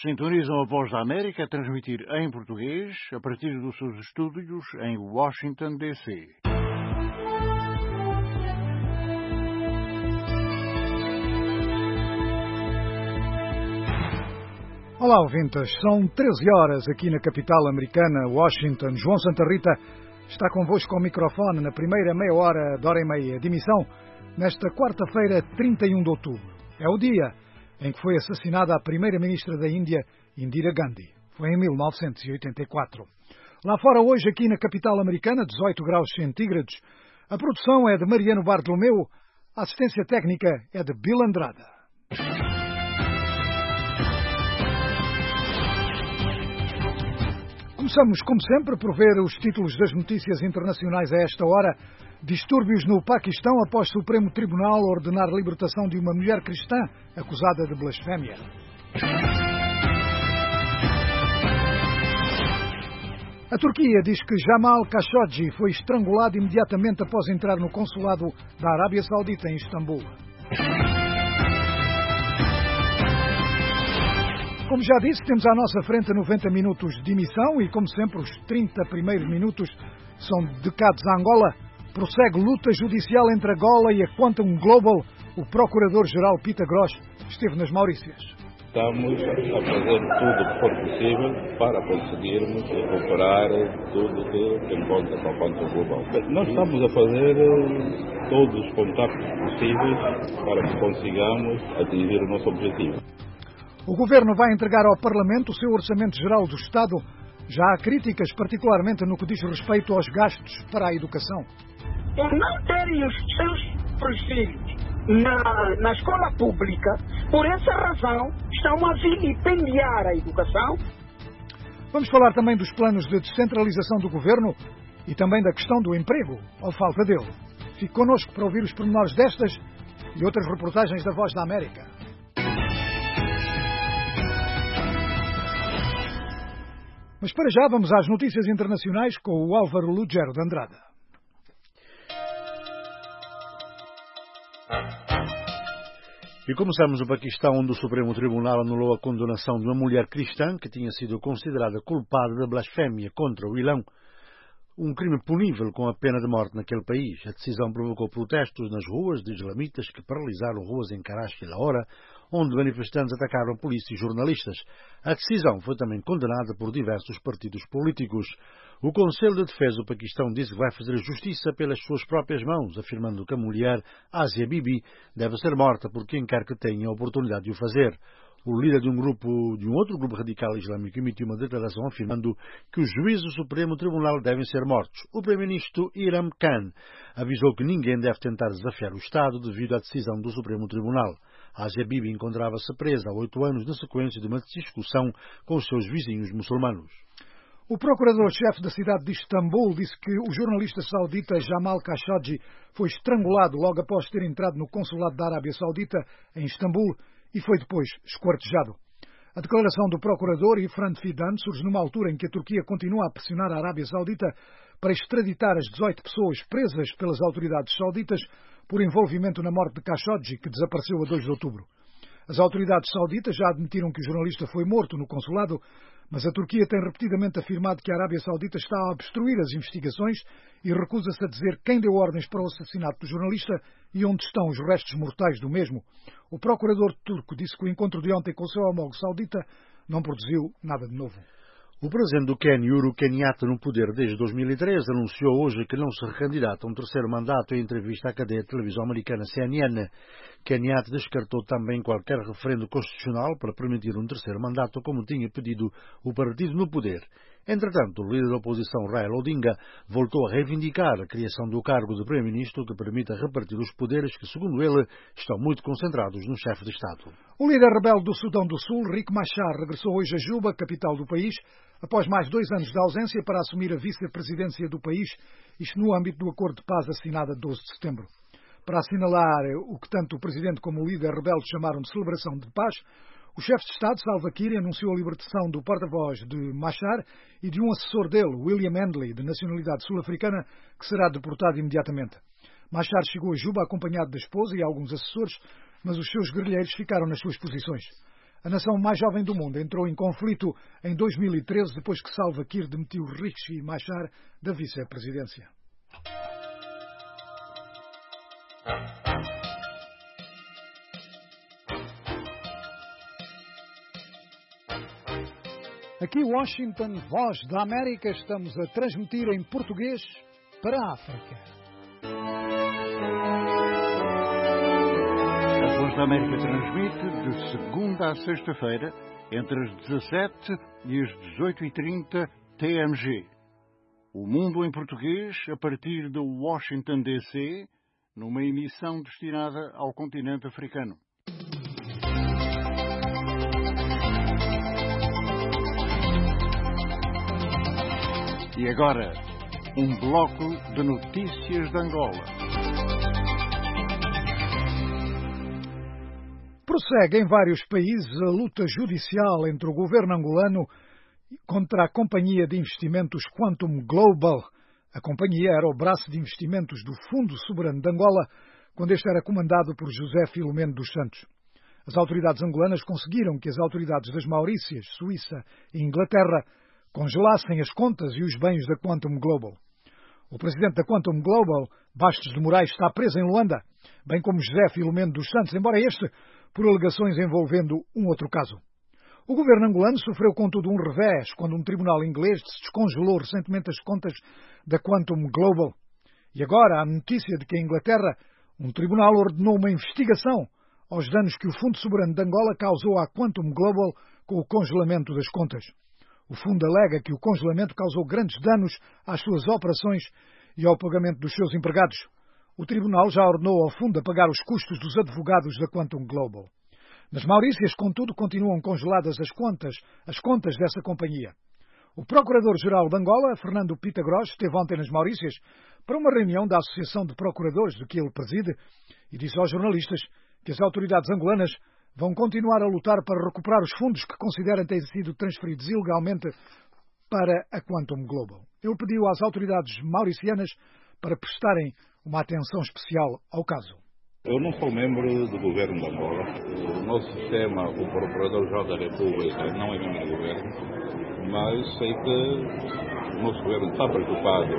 Sintonizam a Voz da América a transmitir em português a partir dos seus estúdios em Washington, D.C. Olá, ouvintes. São 13 horas aqui na capital americana, Washington. João Santa Rita está convosco ao microfone na primeira meia hora de hora e meia de emissão, nesta quarta-feira, 31 de outubro. É o dia em que foi assassinada a primeira-ministra da Índia, Indira Gandhi. Foi em 1984. Lá fora hoje, aqui na capital americana, 18 graus centígrados. A produção é de Mariano Bartolomeu, a assistência técnica é de Bill Andrada. Começamos, como sempre, por ver os títulos das notícias internacionais a esta hora. Distúrbios no Paquistão após o Supremo Tribunal ordenar a libertação de uma mulher cristã acusada de blasfémia. A Turquia diz que Jamal Khashoggi foi estrangulado imediatamente após entrar no consulado da Arábia Saudita em Istambul. Como já disse, temos à nossa frente 90 minutos de emissão e, como sempre, os 30 primeiros minutos são dedicados a Angola. Prossegue luta judicial entre Angola e a Quantum Global. O Procurador-Geral Peter Grosz esteve nas Maurícias. Estamos a fazer tudo o que for possível para conseguirmos recuperar tudo que se encontra com a Quantum Global. Nós estamos a fazer todos os contactos possíveis para que consigamos atingir o nosso objetivo. O Governo vai entregar ao Parlamento o seu Orçamento Geral do Estado. Já há críticas, particularmente no que diz respeito aos gastos para a educação. Por não terem os seus filhos na escola pública, por essa razão, estão a vilipendiar a educação. Vamos falar também dos planos de descentralização do Governo e também da questão do emprego, ou falta dele. Fique connosco para ouvir os pormenores destas e outras reportagens da Voz da América. Mas para já vamos às notícias internacionais com o Álvaro Lugero de Andrada. E começamos no Paquistão, onde o Supremo Tribunal anulou a condenação de uma mulher cristã que tinha sido considerada culpada de blasfémia contra o Islão, um crime punível com a pena de morte naquele país. A decisão provocou protestos nas ruas de islamitas que paralisaram ruas em Karachi e Lahore, onde manifestantes atacaram polícia e jornalistas. A decisão foi também condenada por diversos partidos políticos. O Conselho de Defesa do Paquistão disse que vai fazer justiça pelas suas próprias mãos, afirmando que a mulher, Asia Bibi, deve ser morta por quem quer que tenha a oportunidade de o fazer. O líder de um outro grupo radical islâmico emitiu uma declaração afirmando que os juízes do Supremo Tribunal devem ser mortos. O primeiro-ministro Imran Khan avisou que ninguém deve tentar desafiar o Estado devido à decisão do Supremo Tribunal. Asia Bibi encontrava-se presa há 8 anos na sequência de uma discussão com os seus vizinhos muçulmanos. O procurador-chefe da cidade de Istambul disse que o jornalista saudita Jamal Khashoggi foi estrangulado logo após ter entrado no consulado da Arábia Saudita em Istambul e foi depois esquartejado. A declaração do procurador Ifran Fidan surge numa altura em que a Turquia continua a pressionar a Arábia Saudita para extraditar as 18 pessoas presas pelas autoridades sauditas por envolvimento na morte de Khashoggi, que desapareceu a 2 de outubro. As autoridades sauditas já admitiram que o jornalista foi morto no consulado, mas a Turquia tem repetidamente afirmado que a Arábia Saudita está a obstruir as investigações e recusa-se a dizer quem deu ordens para o assassinato do jornalista e onde estão os restos mortais do mesmo. O procurador turco disse que o encontro de ontem com o seu homólogo saudita não produziu nada de novo. O presidente do Quênia, Uhuru Kenyatta, no poder desde 2013, anunciou hoje que não se recandidata a um terceiro mandato em entrevista à cadeia de televisão americana CNN. Kenyatta descartou também qualquer referendo constitucional para permitir um terceiro mandato, como tinha pedido o partido no poder. Entretanto, o líder da oposição, Raila Odinga, voltou a reivindicar a criação do cargo de primeiro-ministro que permita repartir os poderes que, segundo ele, estão muito concentrados no chefe de Estado. O líder rebelde do Sudão do Sul, Riek Machar, regressou hoje a Juba, capital do país, após mais 2 anos de ausência para assumir a vice-presidência do país, isto no âmbito do acordo de paz assinado a 12 de setembro. Para assinalar o que tanto o presidente como o líder rebelde chamaram de celebração de paz, o chefe de Estado, Salva Kiir, anunciou a libertação do porta-voz de Machar e de um assessor dele, William Handley, de nacionalidade sul-africana, que será deportado imediatamente. Machar chegou a Juba acompanhado da esposa e alguns assessores, mas os seus guerrilheiros ficaram nas suas posições. A nação mais jovem do mundo entrou em conflito em 2013, depois que Salva Kiir demitiu Riek Machar da vice-presidência. Aqui Washington, Voz da América, estamos a transmitir em português para a África. A Voz da América transmite de segunda a sexta-feira, entre as 17 e as 18h30 TMG. O Mundo em Português, a partir de Washington, D.C., numa emissão destinada ao continente africano. E agora, um bloco de notícias de Angola. Prossegue em vários países a luta judicial entre o governo angolano contra a companhia de investimentos Quantum Global. A companhia era o braço de investimentos do Fundo Soberano de Angola, quando este era comandado por José Filomeno dos Santos. As autoridades angolanas conseguiram que as autoridades das Maurícias, Suíça e Inglaterra congelassem as contas e os bens da Quantum Global. O presidente da Quantum Global, Bastos de Moraes, está preso em Luanda, bem como José Filomeno dos Santos, embora este por alegações envolvendo um outro caso. O governo angolano sofreu, contudo, um revés quando um tribunal inglês descongelou recentemente as contas da Quantum Global. E agora há notícia de que em Inglaterra um tribunal ordenou uma investigação aos danos que o Fundo Soberano de Angola causou à Quantum Global com o congelamento das contas. O fundo alega que o congelamento causou grandes danos às suas operações e ao pagamento dos seus empregados. O tribunal já ordenou ao fundo a pagar os custos dos advogados da Quantum Global. Nas Maurícias, contudo, continuam congeladas as contas dessa companhia. O Procurador-Geral de Angola, Fernando Pitagros, esteve ontem nas Maurícias para uma reunião da Associação de Procuradores, de que ele preside, e disse aos jornalistas que as autoridades angolanas vão continuar a lutar para recuperar os fundos que consideram terem sido transferidos ilegalmente para a Quantum Global. Ele pediu às autoridades mauricianas para prestarem uma atenção especial ao caso. Eu não sou membro do governo de Angola. O nosso sistema, o Procurador-Geral da República, não é membro do governo, mas sei que o nosso governo está preocupado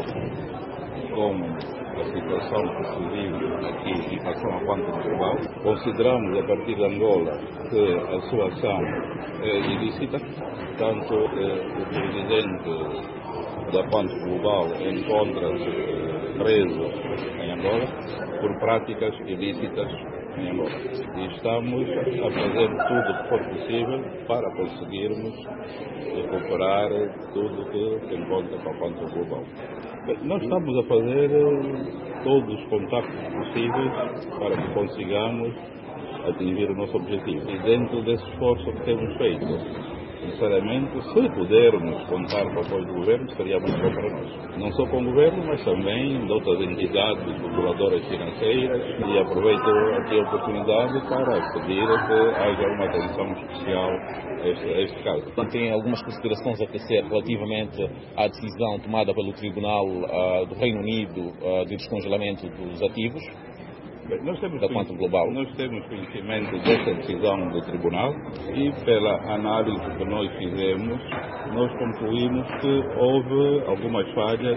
com a situação que se vive aqui em relação à Quantum Global. Consideramos, a partir de Angola, que a sua ação é ilícita. Portanto, o presidente da Quantum Global encontra-se preso em Angola por práticas ilícitas em Angola. E estamos a fazer tudo o que for possível para conseguirmos recuperar tudo que se encontra com a Quantum Global. Nós estamos a fazer todos os contactos possíveis para que consigamos atingir o nosso objetivo. E dentro desse esforço que temos feito, sinceramente, se pudermos contar com o apoio do governo, seria muito bom para nós. Não só com o governo, mas também de outras entidades reguladoras financeiras. E aproveito aqui a oportunidade para pedir que haja uma atenção especial a este caso. Tem algumas considerações a tecer relativamente à decisão tomada pelo Tribunal do Reino Unido de descongelamento dos ativos Nós da Quantum Global. Nós temos conhecimento dessa decisão do Tribunal e, pela análise que nós fizemos, nós concluímos que houve algumas falhas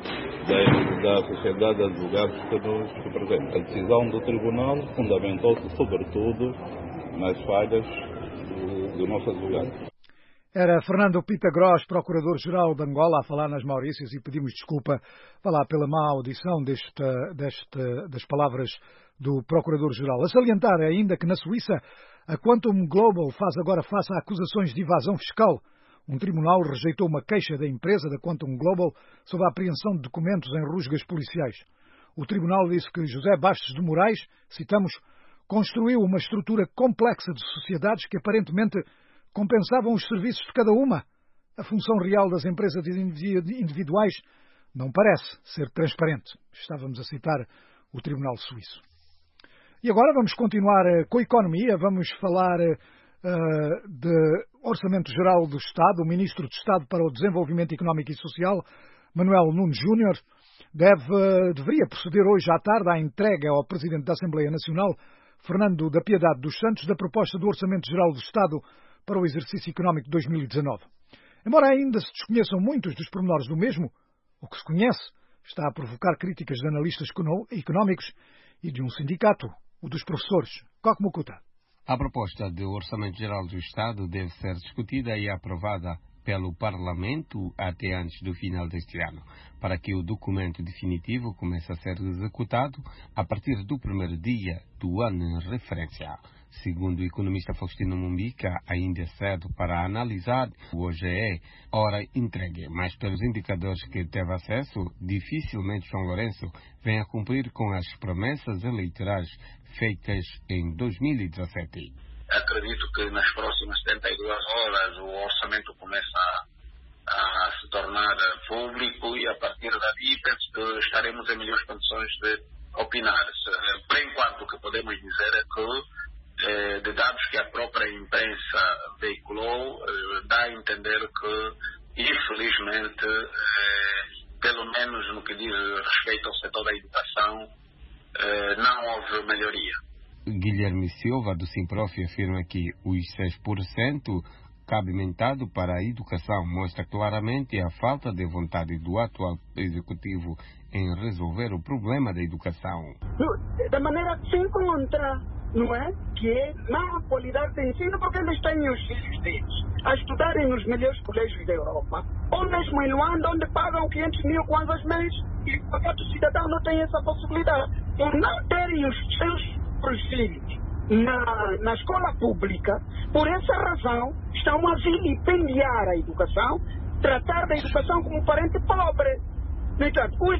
da Sociedade de Advogados que nos representa. A decisão do Tribunal fundamentou-se, sobretudo, nas falhas do nosso advogado. Era Fernando Pitagros, Procurador-Geral de Angola, a falar nas Maurícias, e pedimos desculpa pela má audição das palavras do Procurador-Geral. A salientar ainda que na Suíça a Quantum Global faz agora face a acusações de evasão fiscal. Um tribunal rejeitou uma queixa da empresa da Quantum Global sobre a apreensão de documentos em rusgas policiais. O tribunal disse que José Bastos de Moraes, citamos, construiu uma estrutura complexa de sociedades que aparentemente compensavam os serviços de cada uma. A função real das empresas individuais não parece ser transparente. Estávamos a citar o Tribunal Suíço. E agora vamos continuar com a economia. Vamos falar de Orçamento Geral do Estado. O Ministro de Estado para o Desenvolvimento Económico e Social, Manuel Nunes Júnior, deveria proceder hoje à tarde à entrega ao Presidente da Assembleia Nacional, Fernando da Piedade dos Santos, da proposta do Orçamento Geral do Estado para o exercício económico de 2019. Embora ainda se desconheçam muitos dos pormenores do mesmo, o que se conhece está a provocar críticas de analistas económicos e de um sindicato, o dos professores. Koch Mukuta. A proposta de Orçamento Geral do Estado deve ser discutida e aprovada pelo Parlamento até antes do final deste ano, para que o documento definitivo comece a ser executado a partir do primeiro dia do ano em referência. Segundo o economista Faustino Mumbica, ainda é cedo para analisar o OGE hora entregue, mas pelos indicadores que teve acesso, dificilmente João Lourenço vem a cumprir com as promessas eleitorais feitas em 2017. Acredito que nas próximas 72 horas o orçamento começa a se tornar público e a partir daí penso que estaremos em melhores condições de opinar. Por enquanto o que podemos dizer é que de dados que a própria imprensa veiculou, dá a entender que infelizmente, pelo menos no que diz respeito ao setor da educação, não houve melhoria. Guilherme Silva, do Simprof, afirma que os 6% cabimentado para a educação mostra claramente a falta de vontade do atual executivo em resolver o problema da educação. Da maneira que se encontra, não é? Que é má qualidade de ensino, porque eles têm os filhos deles a estudarem nos melhores colégios da Europa, ou mesmo em Luanda, onde pagam 500 mil kwanzas mês, e o cidadão não tem essa possibilidade. Por não terem os seus filhos na escola pública, por essa razão estão a vilipendiar a educação, tratar da educação como parente pobre. No entanto, os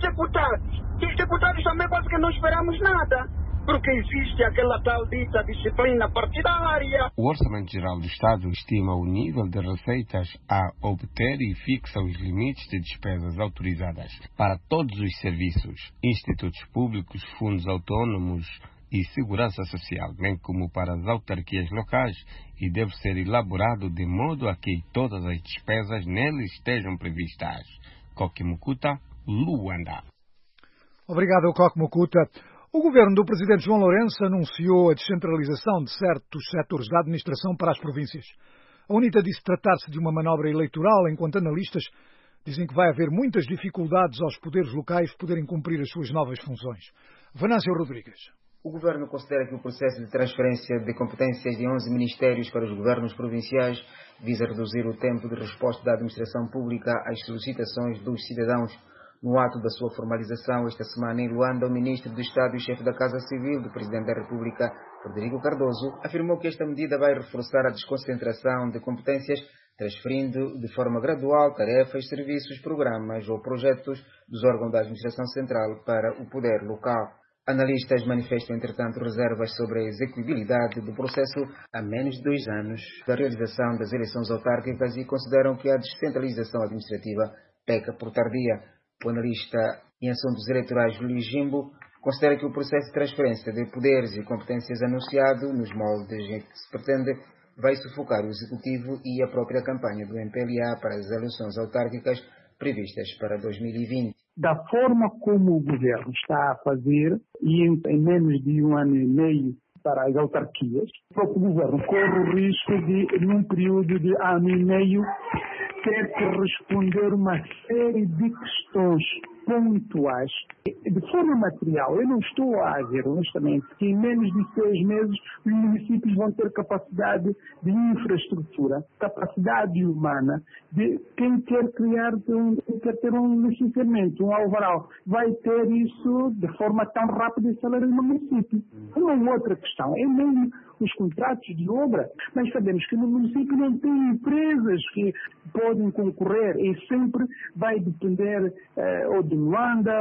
deputados também quase que não esperamos nada, porque existe aquela tal dita disciplina partidária. O Orçamento Geral do Estado estima o nível de receitas a obter e fixa os limites de despesas autorizadas para todos os serviços, institutos públicos, fundos autónomos e segurança social, bem como para as autarquias locais, e deve ser elaborado de modo a que todas as despesas nele estejam previstas. Koch Mukuta, Luanda. Obrigado, Koch Mukuta. O governo do presidente João Lourenço anunciou a descentralização de certos setores da administração para as províncias. A UNITA disse tratar-se de uma manobra eleitoral, enquanto analistas dizem que vai haver muitas dificuldades aos poderes locais poderem cumprir as suas novas funções. Venâncio Rodrigues. O Governo considera que o processo de transferência de competências de 11 ministérios para os governos provinciais visa reduzir o tempo de resposta da administração pública às solicitações dos cidadãos. No ato da sua formalização, esta semana em Luanda, o Ministro do Estado e chefe da Casa Civil do Presidente da República, Rodrigo Cardoso, afirmou que esta medida vai reforçar a desconcentração de competências, transferindo de forma gradual tarefas, serviços, programas ou projetos dos órgãos da administração central para o poder local. Analistas manifestam, entretanto, reservas sobre a execuibilidade do processo a menos de 2 anos da realização das eleições autárquicas e consideram que a descentralização administrativa peca por tardia. O analista em assuntos eleitorais Luís Jimbo considera que o processo de transferência de poderes e competências anunciado nos moldes em que se pretende vai sufocar o Executivo e a própria campanha do MPLA para as eleições autárquicas previstas para 2020. Da forma como o governo está a fazer, e em menos de 1 ano e meio para as autarquias, o próprio governo corre o risco de, num período de 1 ano e meio, ter que responder uma série de questões pontuais. De forma material, eu não estou a ver, honestamente, que em menos de 6 meses os municípios vão ter capacidade de infraestrutura, capacidade humana, de quem quer ter um licenciamento, um alvará, vai ter isso de forma tão rápida e célere no município. Uma outra questão é mesmo os contratos de obra, mas sabemos que no município não tem empresas que podem concorrer e sempre vai depender ou de Luanda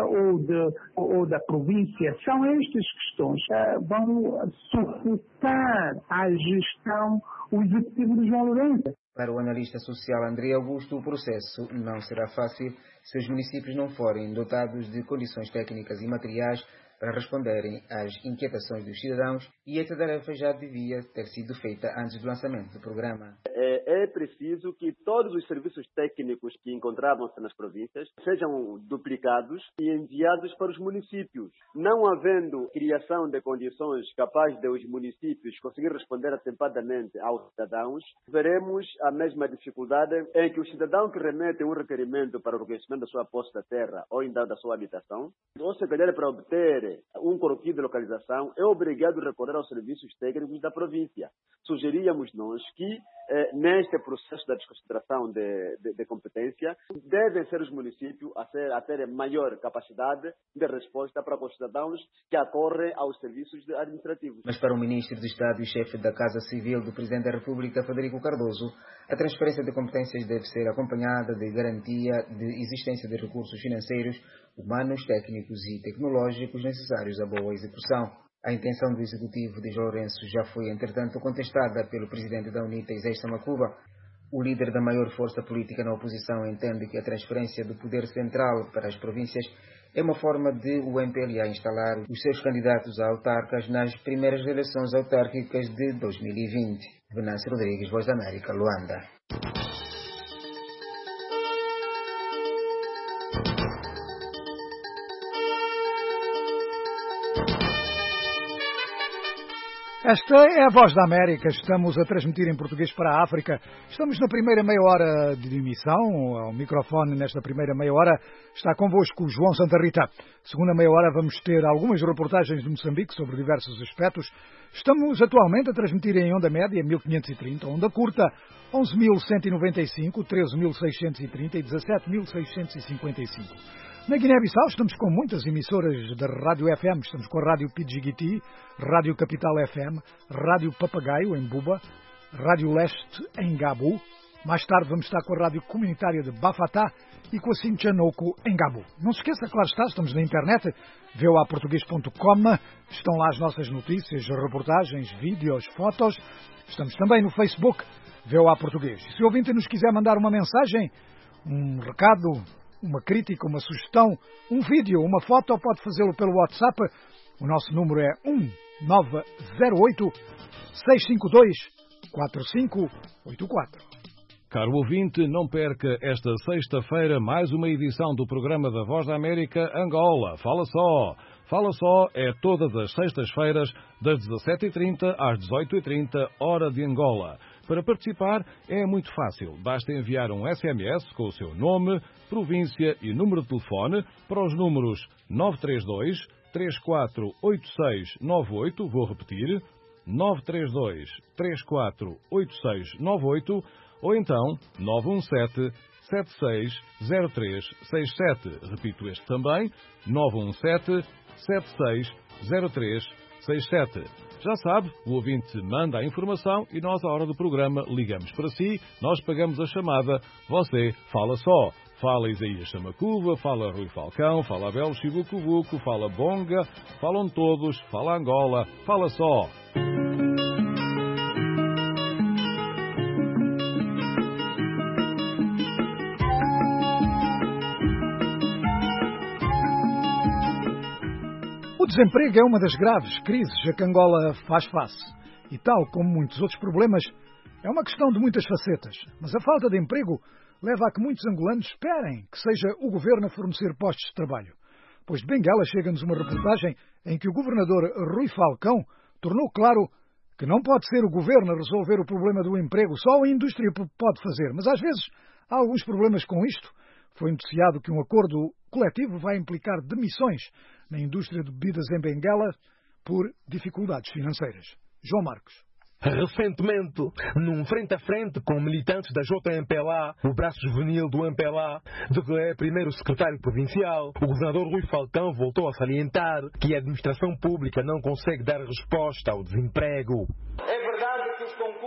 ou da província. São estas questões que vão sufocar a gestão, o executivo de João Lourenço. Para o analista social André Augusto, o processo não será fácil se os municípios não forem dotados de condições técnicas e materiais para responderem às inquietações dos cidadãos, e essa tarefa já devia ter sido feita antes do lançamento do programa. É preciso que todos os serviços técnicos que encontravam-se nas províncias sejam duplicados e enviados para os municípios. Não havendo criação de condições capazes de os municípios conseguir responder atempadamente aos cidadãos, veremos a mesma dificuldade em que o cidadão que remete um requerimento para o reconhecimento da sua posse da terra ou ainda da sua habitação, ou secretário para obter um croquis de localização, é obrigado a recorrer aos serviços técnicos da província. Sugeríamos nós que, neste processo da desconcentração de competência, devem ser os municípios a terem maior capacidade de resposta para os cidadãos que acorrem aos serviços administrativos. Mas para o Ministro de Estado e chefe da Casa Civil do Presidente da República, Frederico Cardoso, a transferência de competências deve ser acompanhada de garantia de existência de recursos financeiros, humanos, técnicos e tecnológicos necessários à boa execução. A intenção do Executivo de João Lourenço já foi, entretanto, contestada pelo Presidente da UNITA, Isés Samakuba. O líder da maior força política na oposição entende que a transferência do poder central para as províncias é uma forma de o MPLA instalar os seus candidatos a autarcas nas primeiras eleições autárquicas de 2020. Venâncio Rodrigues, Voz da América, Luanda. Esta é a Voz da América. Estamos a transmitir em português para a África. Estamos na primeira meia hora de emissão. Ao microfone, nesta primeira meia hora, está convosco o João Santa Rita. Segunda meia hora vamos ter algumas reportagens de Moçambique sobre diversos aspectos. Estamos atualmente a transmitir em onda média 1530, onda curta 11.195, 13.630 e 17.655. Na Guiné-Bissau estamos com muitas emissoras da Rádio FM. Estamos com a Rádio Pidjigiti, Rádio Capital FM, Rádio Papagaio, em Buba, Rádio Leste, em Gabu. Mais tarde vamos estar com a Rádio Comunitária de Bafatá e com a Sinchanoco, em Gabu. Não se esqueça, claro está, estamos na internet, voaportugues.com. Estão lá as nossas notícias, reportagens, vídeos, fotos. Estamos também no Facebook, VOA Português. E se o ouvinte nos quiser mandar uma mensagem, um recado, uma crítica, uma sugestão, um vídeo, uma foto, pode fazê-lo pelo WhatsApp. O nosso número é 1908-652-4584. Caro ouvinte, não perca esta sexta-feira mais uma edição do programa da Voz da América Angola. Fala só! Fala só é todas as sextas-feiras, das 17h30 às 18h30, hora de Angola. Para participar é muito fácil. Basta enviar um SMS com o seu nome, província e número de telefone para os números 932 348698, vou repetir, 932 348698, ou então 917 760367. Repito este também, 917 760367. Já sabe, o ouvinte manda a informação e nós, à hora do programa, ligamos para si, nós pagamos a chamada, você fala só. Fala Isaías Samakuba, fala Rui Falcão, fala Abel Chibucubuco, fala Bonga, falam todos, fala Angola, fala só. O desemprego é uma das graves crises a que Angola faz face. E tal como muitos outros problemas, é uma questão de muitas facetas. Mas a falta de emprego leva a que muitos angolanos esperem que seja o governo a fornecer postos de trabalho. Pois de Benguela chega-nos uma reportagem em que o governador Rui Falcão tornou claro que não pode ser o governo a resolver o problema do emprego, só a indústria pode fazer. Mas às vezes há alguns problemas com isto. Foi noticiado que um acordo coletivo vai implicar demissões na indústria de bebidas em Benguela por dificuldades financeiras. João Marcos. Recentemente, num frente a frente com militantes da JMPLA, o braço juvenil do MPLA, de que é primeiro secretário provincial, o governador Rui Falcão voltou a salientar que a administração pública não consegue dar resposta ao desemprego. É verdade que os concursos não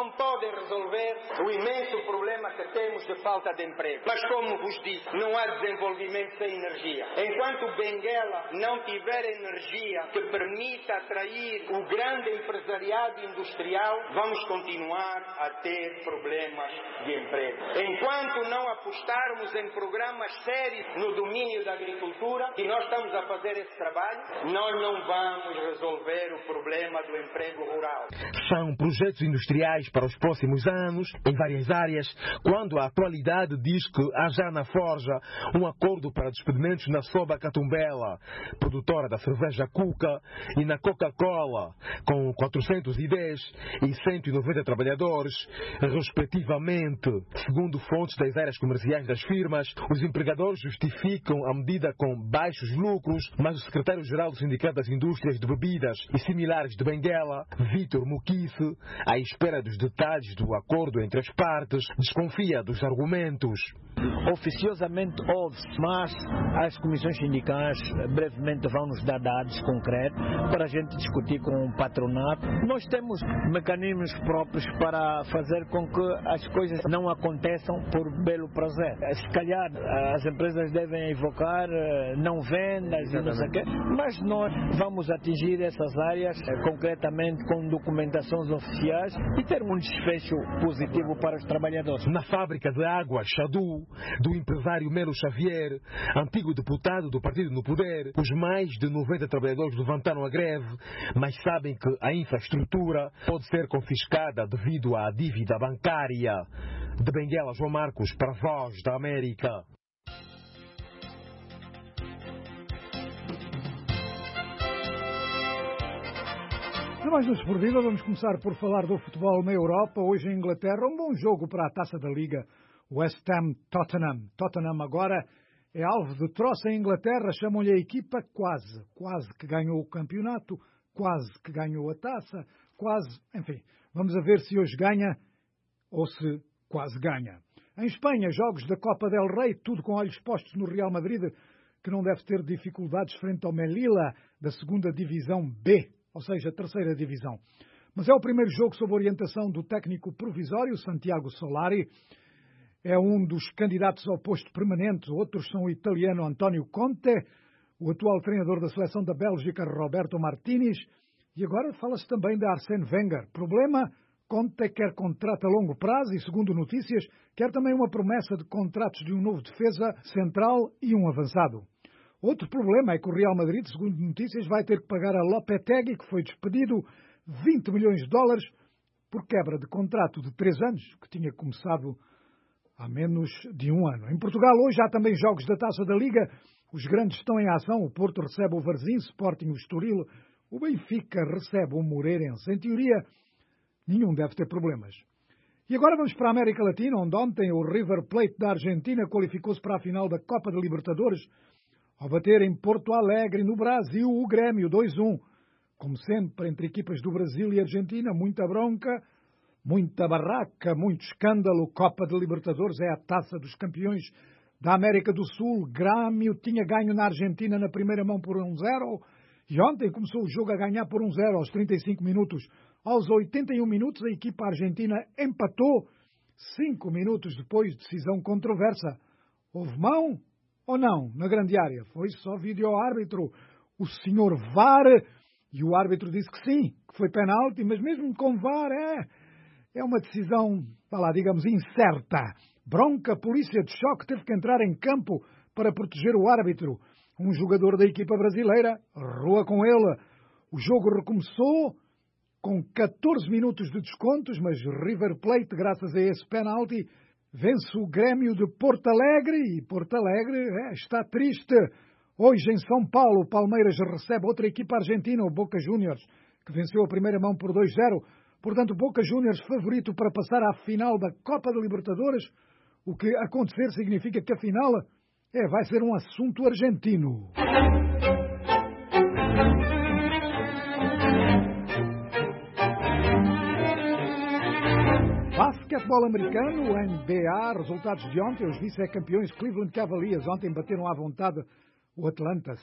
não podem resolver o imenso problema que temos de falta de emprego. Mas como vos disse, não há desenvolvimento sem energia. Enquanto Benguela não tiver energia que permita atrair o grande empresariado industrial, vamos continuar a ter problemas de emprego. Enquanto não apostarmos em programas sérios no domínio da agricultura, e nós estamos a fazer esse trabalho, nós não vamos resolver o problema do emprego rural. São projetos industriais para os próximos anos, em várias áreas, quando a atualidade diz que há já na Forja um acordo para despedimentos na Soba Catumbela, produtora da cerveja Cuca, e na Coca-Cola, com 410 e 190 trabalhadores, respectivamente. Segundo fontes das áreas comerciais das firmas, os empregadores justificam a medida com baixos lucros, mas o secretário-geral do Sindicato das Indústrias de Bebidas e Similares de Benguela, Vítor Muquice, à espera dos detalhes do acordo entre as partes, desconfia dos argumentos. Oficiosamente houve-se, mas as comissões sindicais brevemente vão nos dar dados concretos para a gente discutir com o patronato. Nós temos mecanismos próprios para fazer com que as coisas não aconteçam por belo prazer. Se calhar as empresas devem evocar não vendas e não sei o quê, mas nós vamos atingir essas áreas concretamente com documentações oficiais e ter um desfecho positivo para os trabalhadores. Na fábrica de água Xadu, do empresário Melo Xavier, antigo deputado do partido no poder, os mais de 90 trabalhadores levantaram a greve, mas sabem que a infraestrutura pode ser confiscada devido à dívida bancária. De Benguela, João Marcos, para a Voz da América. No Mais no Desportivo, vamos começar por falar do futebol na Europa. Hoje em Inglaterra, um bom jogo para a Taça da Liga. West Ham-Tottenham. Tottenham agora é alvo de troça em Inglaterra. Chamam-lhe a equipa quase que ganhou o campeonato, quase que ganhou a taça, quase, enfim. Vamos a ver se hoje ganha ou se quase ganha. Em Espanha, jogos da Copa del Rei, tudo com olhos postos no Real Madrid, que não deve ter dificuldades frente ao Melilla, da segunda divisão B, ou seja, terceira divisão. Mas é o primeiro jogo sob orientação do técnico provisório, Santiago Solari. É um dos candidatos ao posto permanente. Outros são o italiano António Conte, o atual treinador da seleção da Bélgica, Roberto Martínez, e agora fala-se também de Arsène Wenger. Problema, Conte quer contrato a longo prazo e, segundo notícias, quer também uma promessa de contratos de um novo defesa central e um avançado. Outro problema é que o Real Madrid, segundo notícias, vai ter que pagar a Lopetegui, que foi despedido, 20 milhões de dólares por quebra de contrato de 3 anos, que tinha começado há menos de um ano. Em Portugal, hoje há também jogos da Taça da Liga. Os grandes estão em ação. O Porto recebe o Varzim, Sporting o Estoril. O Benfica recebe o Moreirense. Em teoria, nenhum deve ter problemas. E agora vamos para a América Latina, onde ontem o River Plate da Argentina qualificou-se para a final da Copa de Libertadores ao bater em Porto Alegre, no Brasil, o Grêmio 2-1. Como sempre, entre equipas do Brasil e Argentina, muita bronca, muita barraca, muito escândalo. Copa de Libertadores é a taça dos campeões da América do Sul. Grêmio tinha ganho na Argentina na primeira mão por 1-0 e ontem começou o jogo a ganhar por 1-0 aos 35 minutos. Aos 81 minutos a equipa argentina empatou. 5 minutos depois, decisão controversa. Houve mão ou não na grande área? Foi só vídeo-árbitro, o senhor VAR, e o árbitro disse que sim, que foi penalti, mas mesmo com VAR é uma decisão, digamos, incerta. Bronca, polícia de choque teve que entrar em campo para proteger o árbitro. Um jogador da equipa brasileira, rua com ele. O jogo recomeçou com 14 minutos de descontos, mas River Plate, graças a esse penalti, vence o Grêmio de Porto Alegre, e Porto Alegre está triste. Hoje em São Paulo, o Palmeiras recebe outra equipa argentina, o Boca Juniors, que venceu a primeira mão por 2-0. Portanto, Boca Juniors favorito para passar à final da Copa de Libertadores. O que acontecer significa que a final vai ser um assunto argentino. Basquetebol americano, NBA, resultados de ontem. Os vice-campeões Cleveland Cavaliers ontem bateram à vontade o Atlanta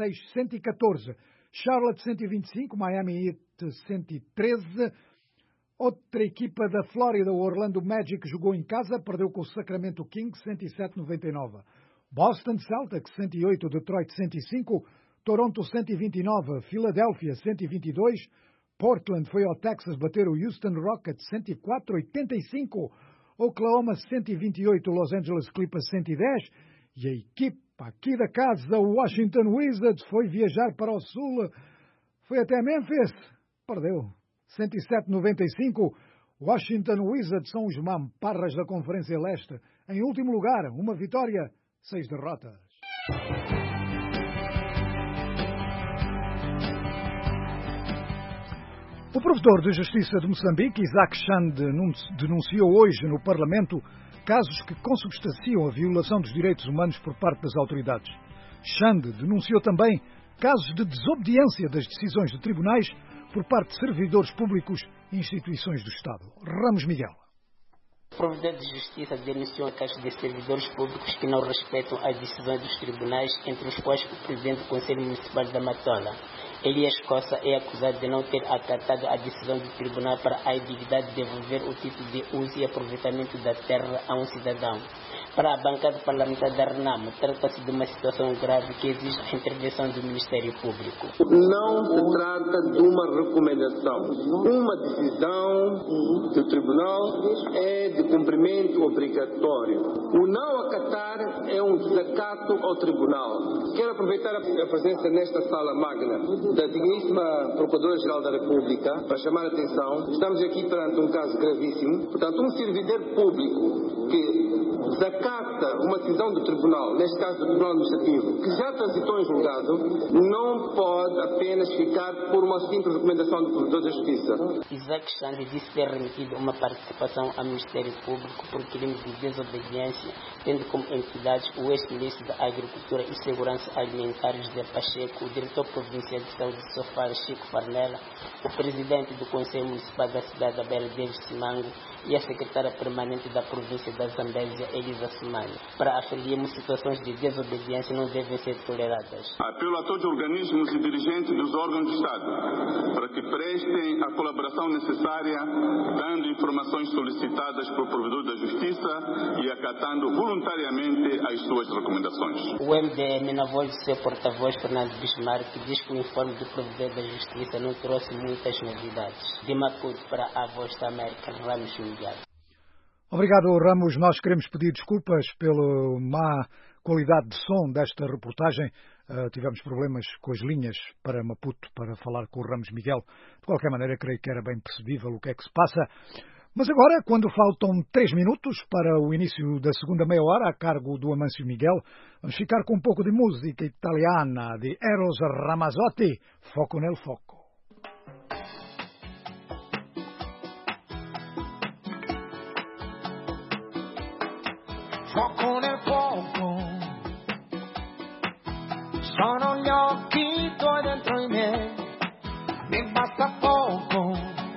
136-114. Charlotte 125, Miami Heat 113. Outra equipa da Flórida, o Orlando Magic, jogou em casa, perdeu com o Sacramento Kings 107-99. Boston Celtics 108, Detroit 105, Toronto 129, Filadélfia 122, Portland foi ao Texas bater o Houston Rockets 104-85, Oklahoma 128, Los Angeles Clippers 110 e a equipa aqui da casa, o Washington Wizards, foi viajar para o sul, foi até Memphis, perdeu 107-95. Washington Wizards são os mamparras da Conferência Leste. Em último lugar, uma vitória, 6 derrotas. O provedor de Justiça de Moçambique, Isaac Xande, denunciou hoje no Parlamento casos que consubstanciam a violação dos direitos humanos por parte das autoridades. Xande denunciou também casos de desobediência das decisões de tribunais por parte de servidores públicos e instituições do Estado. Ramos Miguel. O provedor de Justiça denunciou casos de servidores públicos que não respeitam as decisões dos tribunais, entre os quais o presidente do Conselho Municipal da Matola. Elias Costa é acusado de não ter acatado a decisão do tribunal para a habilidade de devolver o título de uso e aproveitamento da terra a um cidadão. Para a bancada parlamentar da RENAMO, trata-se de uma situação grave que exige a intervenção do Ministério Público. Não se trata de uma recomendação. Uma decisão do tribunal é de cumprimento obrigatório. O não acatar é um desacato ao tribunal. Quero aproveitar a presença nesta sala magna da digníssima Procuradora-Geral da República para chamar a atenção. Estamos aqui perante um caso gravíssimo. Portanto, um servidor público que desacata uma decisão do tribunal, neste caso do Tribunal Administrativo, que já transitou em julgado, não pode apenas ficar por uma simples recomendação do Provedor da Justiça. Isaac Xande disse ter remetido uma participação ao Ministério Público por crimes de desobediência, tendo como entidades o ex-ministro da Agricultura e Segurança Alimentar, José Pacheco, o diretor provincial de saúde de Sofala, Chico Farnella, o presidente do Conselho Municipal da cidade da Beira, David Simango, e a secretária permanente da província da Zambésia, Elisa Sumani. Para afirmarmos, situações de desobediência não devem ser toleradas. Apelo a todos os organismos e dirigentes dos órgãos do Estado para que prestem a colaboração necessária, dando informações solicitadas pelo Provedor da Justiça e acatando voluntariamente as suas recomendações. O MDM, na voz do seu porta-voz, Fernando Bismarck, diz que o informe do Provedor da Justiça não trouxe muitas novidades. De Maputo para a Voz da América, Ramos Miguel. Obrigado, Ramos. Nós queremos pedir desculpas pela má qualidade de som desta reportagem. Tivemos problemas com as linhas para Maputo para falar com o Ramos Miguel. De qualquer maneira, creio que era bem percebível o que é que se passa. Mas agora, quando faltam 3 minutos para o início da segunda meia hora, a cargo do Amâncio Miguel, vamos ficar com um pouco de música italiana de Eros Ramazzotti, Foco nel Foco. Fuoco nel fuoco, sono gli occhi tuoi dentro i miei, mi basta poco,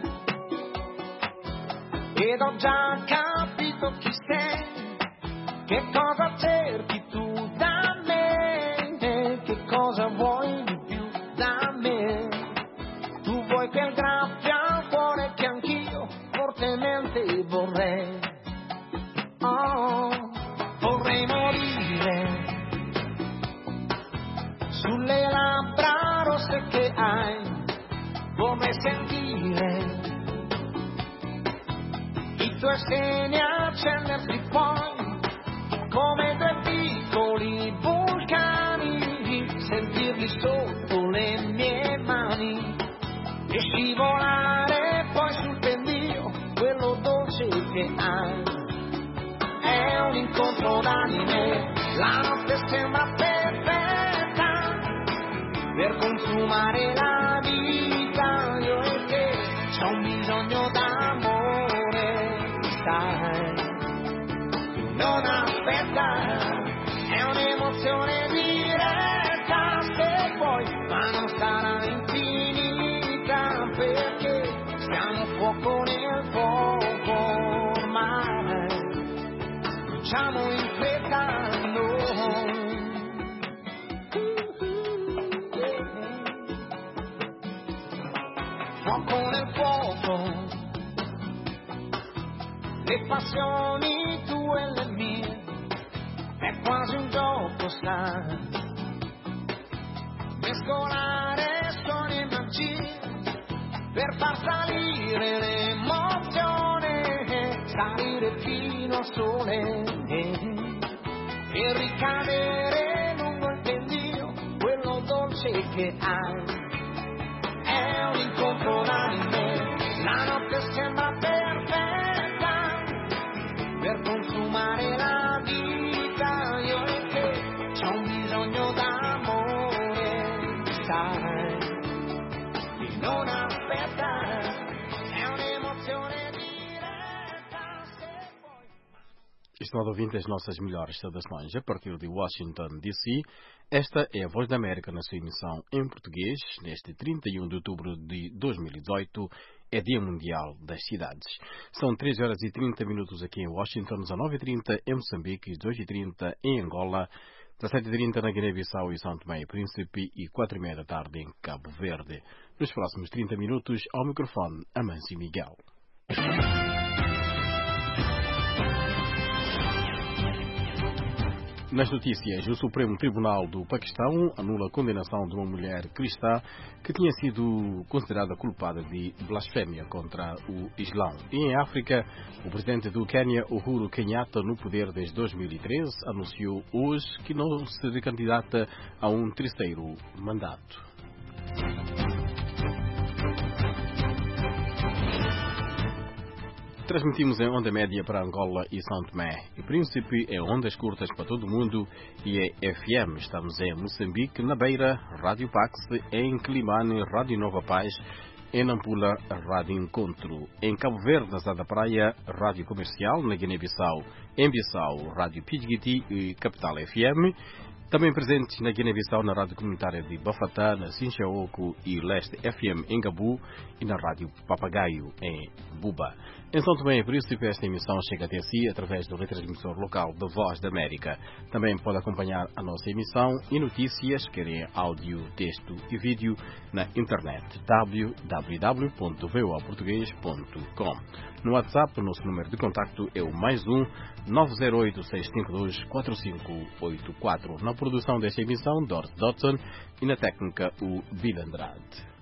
ed ho già capito chi sei, che cosa cerchi tu da me, che cosa vuoi di più da me, tu vuoi quel graffio al cuore che anch'io fortemente vorrei. Oh. Vorrei morire sulle labbra rosse che hai, vorrei sentire i tuoi seni accendersi poi come 2 piccoli vulcani, sentirli sotto le mie mani e scivolare poi sul pendio quello dolce che hai. È un incontro d'anime, la notte sembra perfetta per consumare la vita, io e te c'ho un bisogno d'amore, sai, non aspetta, è un'emozione diretta, se vuoi, ma non sarà infinita, perché siamo fuoco nel fuoco ormai. Facciamo in fretta noi. Fuoco nel fuoco, emozioni tue e le mie, è quasi un gioco, sai, mescolare suoni e magie per far salire l'emozione, salire fino al sole e ricadere lungo il pendio, quello dolce che hai. È un incontro d'anime, la notte sembra perfetta per consumare la vita, io e te, c'ho un bisogno d'amore, sai, di non aspettare, è un'emozione diretta, se vuoi. Estimado ouvinte, as nossas melhores saudações a partir de Washington, D.C. Esta é a Voz da América na sua emissão em português. Neste 31 de outubro de 2018, é Dia Mundial das Cidades. São 13 horas e 30 minutos aqui em Washington, 19h30 em Moçambique, 18h30 em Angola, 17h30 na Guiné-Bissau e São Tomé e Príncipe e 4h30 da tarde em Cabo Verde. Nos próximos 30 minutos, ao microfone, Amâncio Miguel. Nas notícias, o Supremo Tribunal do Paquistão anula a condenação de uma mulher cristã que tinha sido considerada culpada de blasfémia contra o Islão. E em África, o presidente do Quênia, Uhuru Kenyatta, no poder desde 2013, anunciou hoje que não se recandidata a um terceiro mandato. Transmitimos em onda média para Angola e São Tomé e Príncipe, em ondas curtas para todo o mundo e é FM. Estamos em Moçambique, na Beira, Rádio Pax, em Climane, Rádio Nova Paz, em Nampula, Rádio Encontro, em Cabo Verde, na Zada Praia, Rádio Comercial, na Guiné-Bissau, em Bissau, Rádio Pidgiti e Capital FM. Também presentes na Guiné-Bissau, na Rádio Comunitária de Bafatá, na Sinchaoco e Leste FM em Gabu e na Rádio Papagaio em Buba. Em São Tomé e Príncipe, esta emissão chega até si através do retransmissor local da Voz da América. Também pode acompanhar a nossa emissão e notícias, quer em áudio, texto e vídeo, na internet www.voaportugues.com. No WhatsApp, o nosso número de contacto é o +1 908 652 4584. Na produção desta emissão, Dorothy Dodson, e na técnica, o Bill Andrade.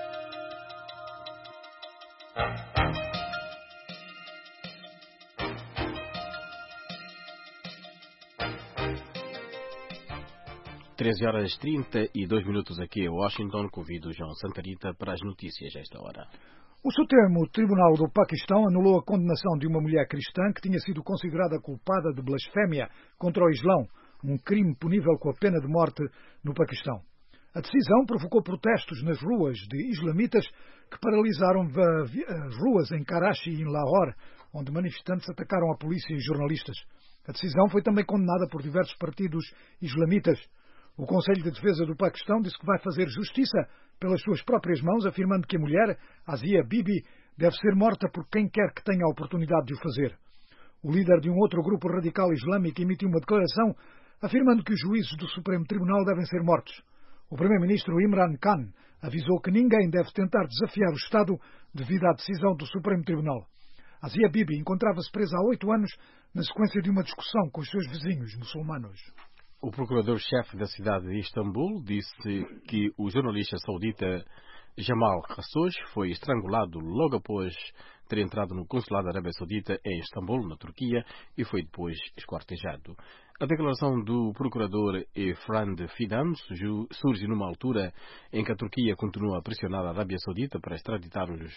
Treze horas e 32 minutos aqui em Washington. Convido o João Santarita para as notícias a esta hora. O Supremo Tribunal do Paquistão anulou a condenação de uma mulher cristã que tinha sido considerada culpada de blasfémia contra o Islão, um crime punível com a pena de morte no Paquistão. A decisão provocou protestos nas ruas de islamitas que paralisaram as ruas em Karachi e em Lahore, onde manifestantes atacaram a polícia e jornalistas. A decisão foi também condenada por diversos partidos islamitas. O Conselho de Defesa do Paquistão disse que vai fazer justiça pelas suas próprias mãos, afirmando que a mulher, Asia Bibi, deve ser morta por quem quer que tenha a oportunidade de o fazer. O líder de um outro grupo radical islâmico emitiu uma declaração afirmando que os juízes do Supremo Tribunal devem ser mortos. O primeiro-ministro Imran Khan avisou que ninguém deve tentar desafiar o Estado devido à decisão do Supremo Tribunal. Asia Bibi encontrava-se presa há 8 anos na sequência de uma discussão com os seus vizinhos muçulmanos. O procurador-chefe da cidade de Istambul disse que o jornalista saudita Jamal Khashoggi foi estrangulado logo após ter entrado no consulado da Arábia Saudita em Istambul, na Turquia, e foi depois esquartejado. A declaração do procurador Efrand Fidan surge numa altura em que a Turquia continua a pressionar a Arábia Saudita para extraditar os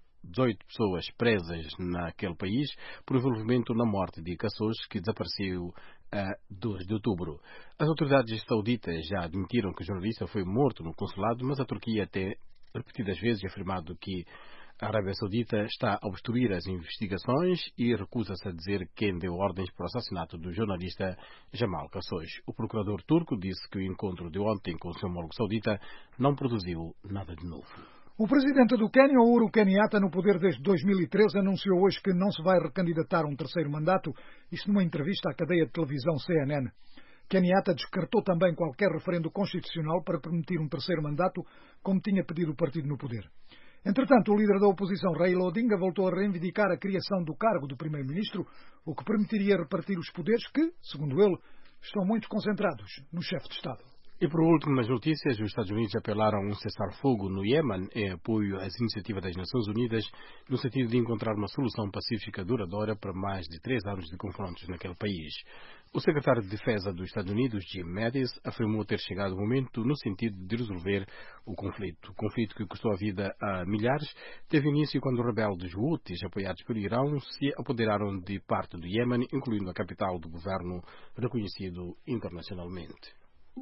18 pessoas presas naquele país por envolvimento na morte de Khashoggi, que desapareceu a 2 de outubro. As autoridades sauditas já admitiram que o jornalista foi morto no consulado, mas a Turquia tem repetidas vezes afirmado que a Arábia Saudita está a obstruir as investigações e recusa-se a dizer quem deu ordens para o assassinato do jornalista Jamal Khashoggi. O procurador turco disse que o encontro de ontem com o seu homólogo saudita não produziu nada de novo. O presidente do Quênia, Uhuru Kenyatta, no poder desde 2013, anunciou hoje que não se vai recandidatar a um terceiro mandato, isto numa entrevista à cadeia de televisão CNN. Kenyatta descartou também qualquer referendo constitucional para permitir um terceiro mandato, como tinha pedido o partido no poder. Entretanto, o líder da oposição, Raila Odinga, voltou a reivindicar a criação do cargo do primeiro-ministro, o que permitiria repartir os poderes que, segundo ele, estão muito concentrados no chefe de Estado. E por último, nas notícias, os Estados Unidos apelaram a um cessar-fogo no Iêmen em apoio às iniciativas das Nações Unidas no sentido de encontrar uma solução pacífica duradoura para mais de 3 anos de confrontos naquele país. O secretário de Defesa dos Estados Unidos, Jim Mattis, afirmou ter chegado o momento no sentido de resolver o conflito. O conflito que custou a vida a milhares teve início quando rebeldes Houthis, apoiados pelo Irão, se apoderaram de parte do Iêmen, incluindo a capital do governo reconhecido internacionalmente.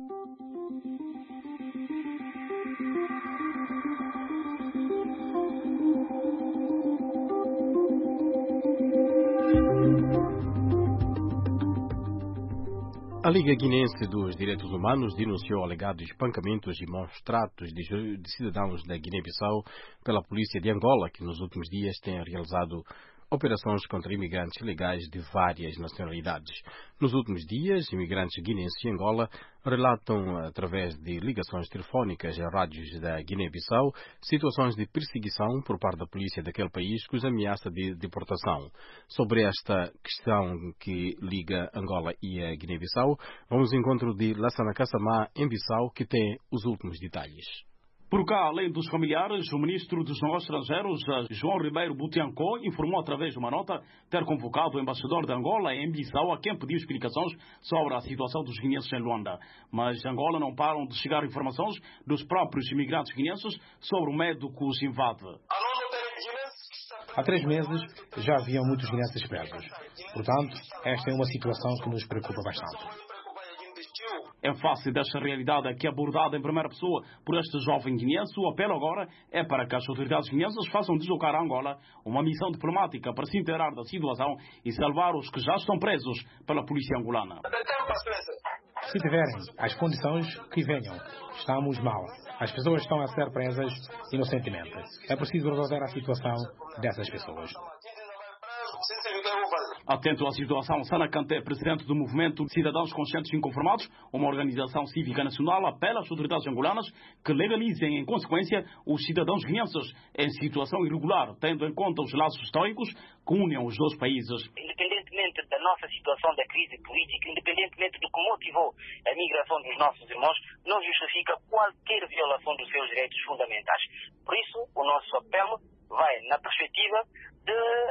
A Liga Guinense dos Direitos Humanos denunciou alegados espancamentos e maus-tratos de cidadãos da Guiné-Bissau pela polícia de Angola, que nos últimos dias tem realizado operações contra imigrantes ilegais de várias nacionalidades. Nos últimos dias, imigrantes guineenses em Angola relatam, através de ligações telefónicas a rádios da Guiné-Bissau, situações de perseguição por parte da polícia daquele país que os ameaça de deportação. Sobre esta questão que liga Angola e a Guiné-Bissau, vamos ao encontro de Lassana Kassamá, em Bissau, que tem os últimos detalhes. Por cá, além dos familiares, o ministro dos Negócios Estrangeiros, João Ribeiro Butiancó, informou através de uma nota ter convocado o embaixador de Angola em Bissau, a quem pediu explicações sobre a situação dos guineenses em Luanda. Mas Angola não param de chegar informações dos próprios imigrantes guineenses sobre o medo que os invade. Há 3 meses já haviam muitos guineenses presos. Portanto, esta é uma situação que nos preocupa bastante. Em face desta realidade aqui abordada em primeira pessoa por este jovem guineense, o apelo agora é para que as autoridades guineenses façam deslocar a Angola uma missão diplomática para se inteirar da situação e salvar os que já estão presos pela polícia angolana. Se tiverem as condições, que venham. Estamos mal. As pessoas estão a ser presas inocentemente. É preciso resolver a situação dessas pessoas. Atento à situação, Sana Kanté, presidente do movimento Cidadãos Conscientes e Inconformados, uma organização cívica nacional, apela às autoridades angolanas que legalizem, em consequência, os cidadãos guineenses em situação irregular, tendo em conta os laços históricos que unem os dois países. Independentemente da nossa situação da crise política, independentemente do que motivou a migração dos nossos irmãos, não justifica qualquer violação dos seus direitos fundamentais. Por isso, o nosso apelo vai na perspectiva de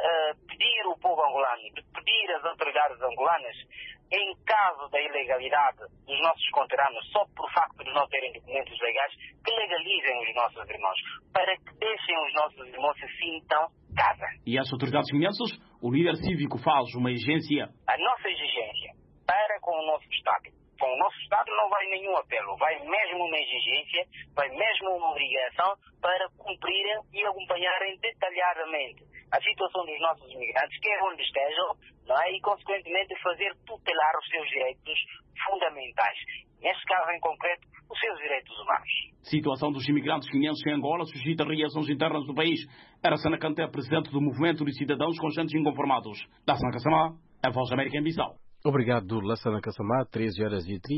pedir o povo angolano, de pedir às autoridades angolanas, em caso da ilegalidade dos nossos conterrâneos, só por facto de não terem documentos legais, que legalizem os nossos irmãos, para que deixem os nossos irmãos se sintam casa. E as autoridades guineenses, o líder cívico faz uma exigência. A nossa exigência para com o nosso Estado. Com o nosso Estado não vai nenhum apelo, vai mesmo uma exigência, vai mesmo uma obrigação para cumprirem e acompanharem detalhadamente a situação dos nossos imigrantes, quer onde estejam, não é? E consequentemente fazer tutelar os seus direitos fundamentais. Neste caso em concreto, os seus direitos humanos. A situação dos imigrantes guineenses em Angola suscita reações internas do país. Era Sana Kanté, presidente do movimento de cidadãos conscientes e inconformados. Lassana Kassamá, a Voz da América em Bissau. Obrigado, Lassana Kassamá. 13 horas e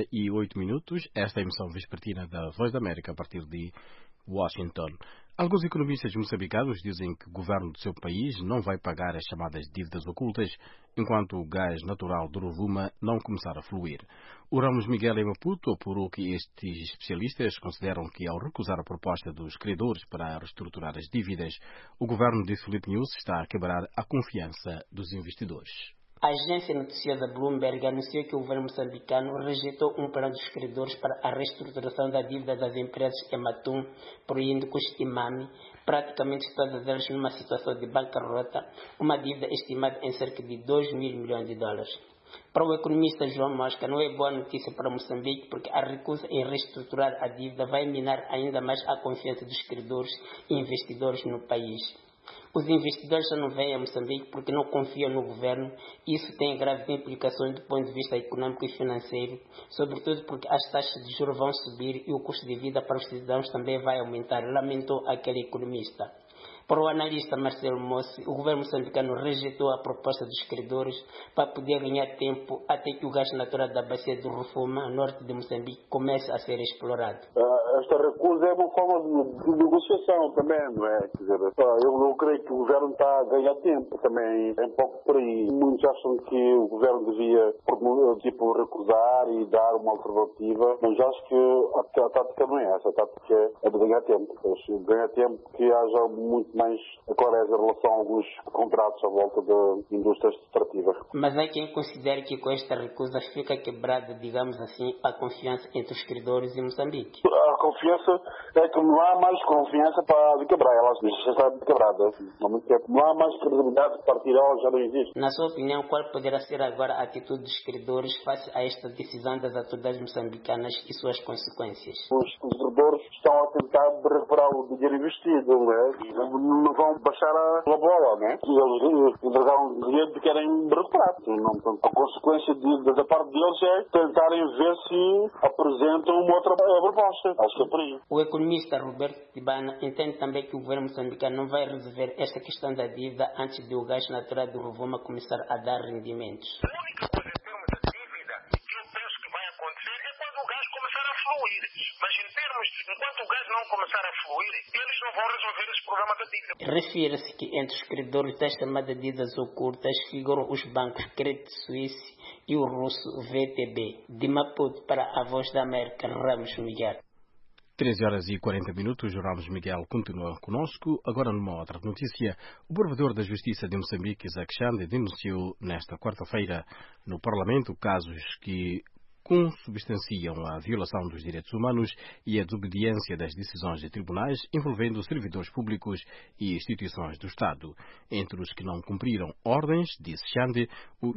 38 minutos. Esta é a emissão vespertina da Voz da América a partir de Washington. Alguns economistas moçambicanos dizem que o governo do seu país não vai pagar as chamadas dívidas ocultas enquanto o gás natural do Rovuma não começar a fluir. O Ramos Miguel em Maputo apurou que estes especialistas consideram que, ao recusar a proposta dos credores para reestruturar as dívidas, o governo de Filipe Nunes está a quebrar a confiança dos investidores. A agência noticiosa Bloomberg anunciou que o governo moçambicano rejeitou um plano dos credores para a reestruturação da dívida das empresas Ematum, Proíndicos e Mami, praticamente todas elas numa situação de bancarrota, uma dívida estimada em cerca de 2 mil milhões de dólares. Para o economista João Mosca, não é boa notícia para Moçambique, porque a recusa em reestruturar a dívida vai minar ainda mais a confiança dos credores e investidores no país. Os investidores já não vêm a Moçambique porque não confiam no governo e isso tem graves implicações do ponto de vista econômico e financeiro, sobretudo porque as taxas de juros vão subir e o custo de vida para os cidadãos também vai aumentar, lamentou aquele economista. Para o analista Marcelo Mossi, o governo moçambicano rejeitou a proposta dos credores para poder ganhar tempo até que o gás natural da bacia do Rufuma, norte de Moçambique, comece a ser explorado. Esta recusa é uma forma de negociação também, não é? Quer dizer, eu não creio que o governo está a ganhar tempo, também é um pouco por aí. Muitos acham que o governo devia, recusar e dar uma alternativa, mas acho que a tática não é essa, a tática é de ganhar tempo. Ganhar tempo que haja muito mais clareza em relação a alguns contratos à volta de indústrias extrativas. Mas há quem considere que com esta recusa fica quebrada, digamos assim, a confiança entre os credores e Moçambique. A confiança é que não há mais confiança para quebrar, ela já está quebrada há muito tempo. Não há mais credibilidade para partir, ela já não existe. Na sua opinião, qual poderá ser agora a atitude dos credores face a esta decisão das autoridades moçambicanas e suas consequências? Os credores estão a tentar recuperar o dinheiro investido, não é? E não vão baixar a bola, não é? Eles entregaram o dinheiro que querem recuperar. A consequência da parte deles é tentarem ver se apresentam uma outra proposta. Acho que é por aí. O economista Roberto Tibana entende também que o governo moçambicano não vai resolver esta questão da dívida antes de o gás natural do Rovuma começar a dar rendimentos. A única coisa em termos de dívida que eu penso que vai acontecer é quando o gás começar a fluir. Mas em termos, enquanto o gás não começar a fluir, eles não vão resolver esse problema da dívida. Refere-se que entre os credores das chamadas dívidas ocultas figuram os bancos Credit Suisse e o russo VTB. De Maputo para a Voz da América, Ramos Miguel. 13h40, Ramos Miguel continua conosco. Agora numa outra notícia, o provedor da Justiça de Moçambique, Isaac Xande, denunciou nesta quarta-feira no Parlamento casos que consubstanciam a violação dos direitos humanos e a desobediência das decisões de tribunais envolvendo servidores públicos e instituições do Estado. Entre os que não cumpriram ordens, disse Xande,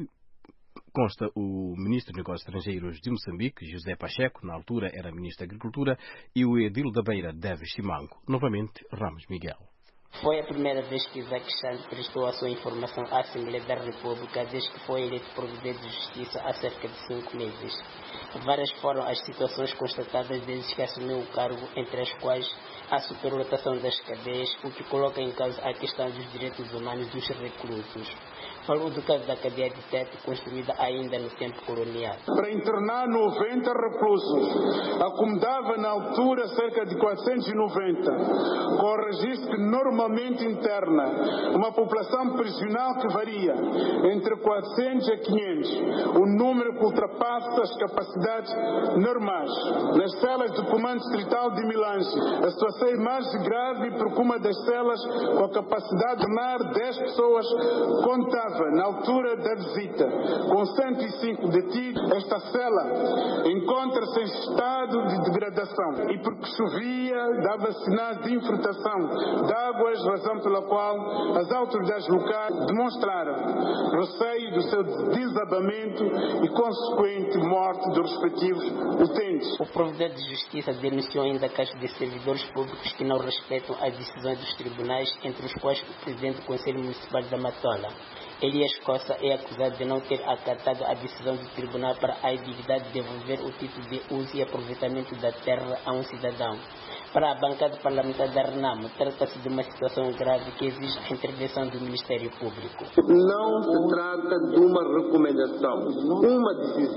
consta o ministro de Negócios Estrangeiros de Moçambique, José Pacheco, na altura era ministro da Agricultura, e o edil da Beira, Deves Simango. Novamente, Ramos Miguel. Foi a primeira vez que Isaac Xande prestou a sua informação à Assembleia da República desde que foi eleito provedor de Justiça há cerca de 5 meses. Várias foram as situações constatadas desde que assumiu o cargo, entre as quais a superlotação das cadeias, o que coloca em causa a questão dos direitos humanos dos reclusos. Falou do caso da cadeia de Tete, construída ainda no tempo colonial. Para internar 90 reclusos, acomodava na altura cerca de 490, com o registro que normalmente interna uma população prisional que varia entre 400 e 500, um número que ultrapassa as capacidades normais. Nas celas do Comando Distrital de Milange, a situação é mais grave porque uma das celas com a capacidade de tornar 10 pessoas contava na altura da visita, com 105 detidos. Esta cela encontra-se em estado de degradação e porque chovia dava sinais de infiltração de águas, razão pela qual as autoridades locais demonstraram receio do seu desabamento e consequente morte dos respectivos utentes. O provedor de Justiça denunciou ainda casos de servidores públicos que não respeitam as decisões dos tribunais, entre os quais o presidente do Conselho Municipal da Matola. Elias Costa é acusado de não ter acatado a decisão do tribunal para a habilidade de devolver o título de uso e aproveitamento da terra a um cidadão. Para a bancada parlamentar da RENAMO, trata-se de uma situação grave que exige a intervenção do Ministério Público. Não se trata de uma recomendação. Uma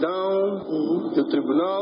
decisão do tribunal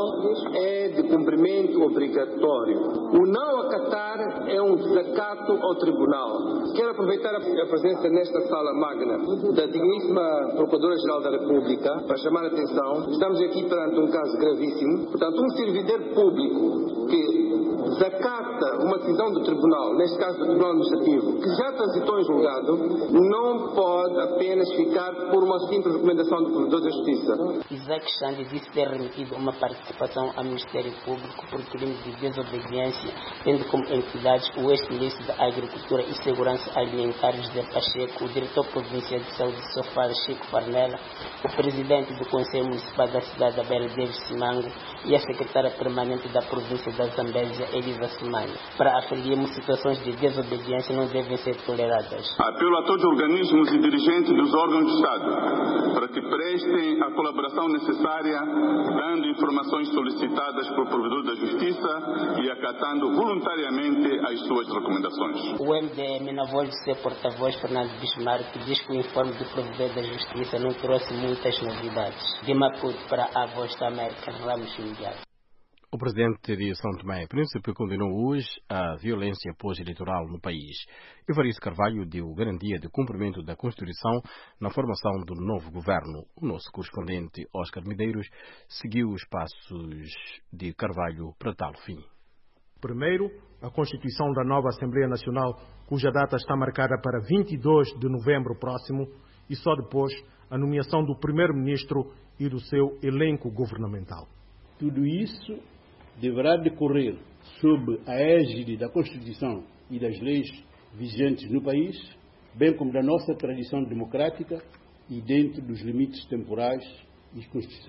é de cumprimento obrigatório. O não acatar é um desacato ao tribunal. Quero aproveitar a presença nesta sala magna da digníssima Procuradora-Geral da República para chamar a atenção. Estamos aqui perante um caso gravíssimo. Portanto, um servidor público que desacata uma decisão do tribunal, neste caso do Tribunal Administrativo, que já transitou em julgado, não pode apenas ficar por uma simples recomendação do Provedor da Justiça. Isaac Xande disse ter remetido uma participação ao Ministério Público por crime de desobediência, tendo como entidades o ex-ministro da Agricultura e Segurança Alimentar, José Pacheco, o diretor provincial de Saúde de Sofala, Chico Farnella, o presidente do Conselho Municipal da cidade da Beira, Deves Simango, e a secretária permanente da província da Zambésia, referidas semanas. Para afirmar situações de desobediência não devem ser toleradas. Apelo a todos os organismos e dirigentes dos órgãos do Estado para que prestem a colaboração necessária, dando informações solicitadas pelo provedor da Justiça e acatando voluntariamente as suas recomendações. O MDM, na voz do seu porta-voz, Fernando Bismarck, diz que o informe do provedor da Justiça não trouxe muitas novidades. De Maputo para a Voz da América, Ramos Miguel. O presidente de São Tomé e Príncipe condenou hoje a violência pós-eleitoral no país. Evaristo Carvalho deu garantia de cumprimento da Constituição na formação do novo governo. O nosso correspondente, Oscar Medeiros, seguiu os passos de Carvalho para tal fim. Primeiro, a Constituição da nova Assembleia Nacional, cuja data está marcada para 22 de novembro próximo, e só depois a nomeação do primeiro-ministro e do seu elenco governamental. Tudo isso deverá decorrer sob a égide da Constituição e das leis vigentes no país, bem como da nossa tradição democrática e dentro dos limites temporais e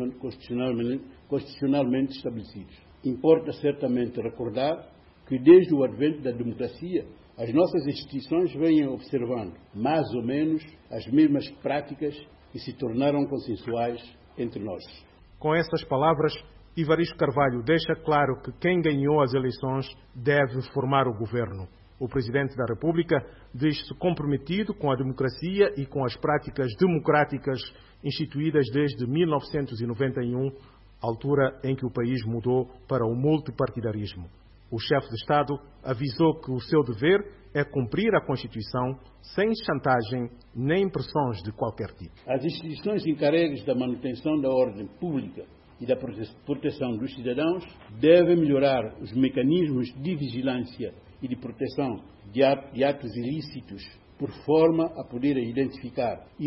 constitucionalmente estabelecidos. Importa certamente recordar que desde o advento da democracia, as nossas instituições vêm observando mais ou menos as mesmas práticas e se tornaram consensuais entre nós. Com essas palavras, Evaristo Carvalho deixa claro que quem ganhou as eleições deve formar o governo. O Presidente da República diz-se comprometido com a democracia e com as práticas democráticas instituídas desde 1991, altura em que o país mudou para o multipartidarismo. O chefe de Estado avisou que o seu dever é cumprir a Constituição sem chantagem nem pressões de qualquer tipo. As instituições encarregues da manutenção da ordem pública e da proteção dos cidadãos devem melhorar os mecanismos de vigilância e de proteção de atos ilícitos, por forma a poder identificar e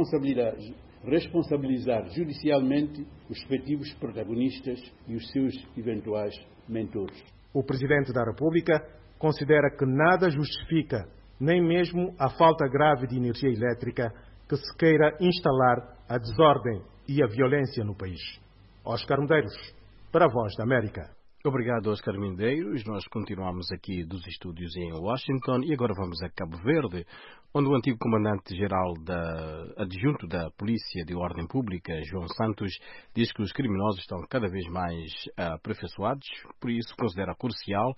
responsabilizar judicialmente os respectivos protagonistas e os seus eventuais mentores. O Presidente da República considera que nada justifica, nem mesmo a falta grave de energia elétrica, que se queira instalar a desordem e a violência no país. Oscar Medeiros, para a Voz da América. Obrigado, Oscar Medeiros. Nós continuamos aqui dos estúdios em Washington e agora vamos a Cabo Verde, onde o antigo comandante-geral adjunto da Polícia de Ordem Pública, João Santos, diz que os criminosos estão cada vez mais aperfeiçoados, por isso considera crucial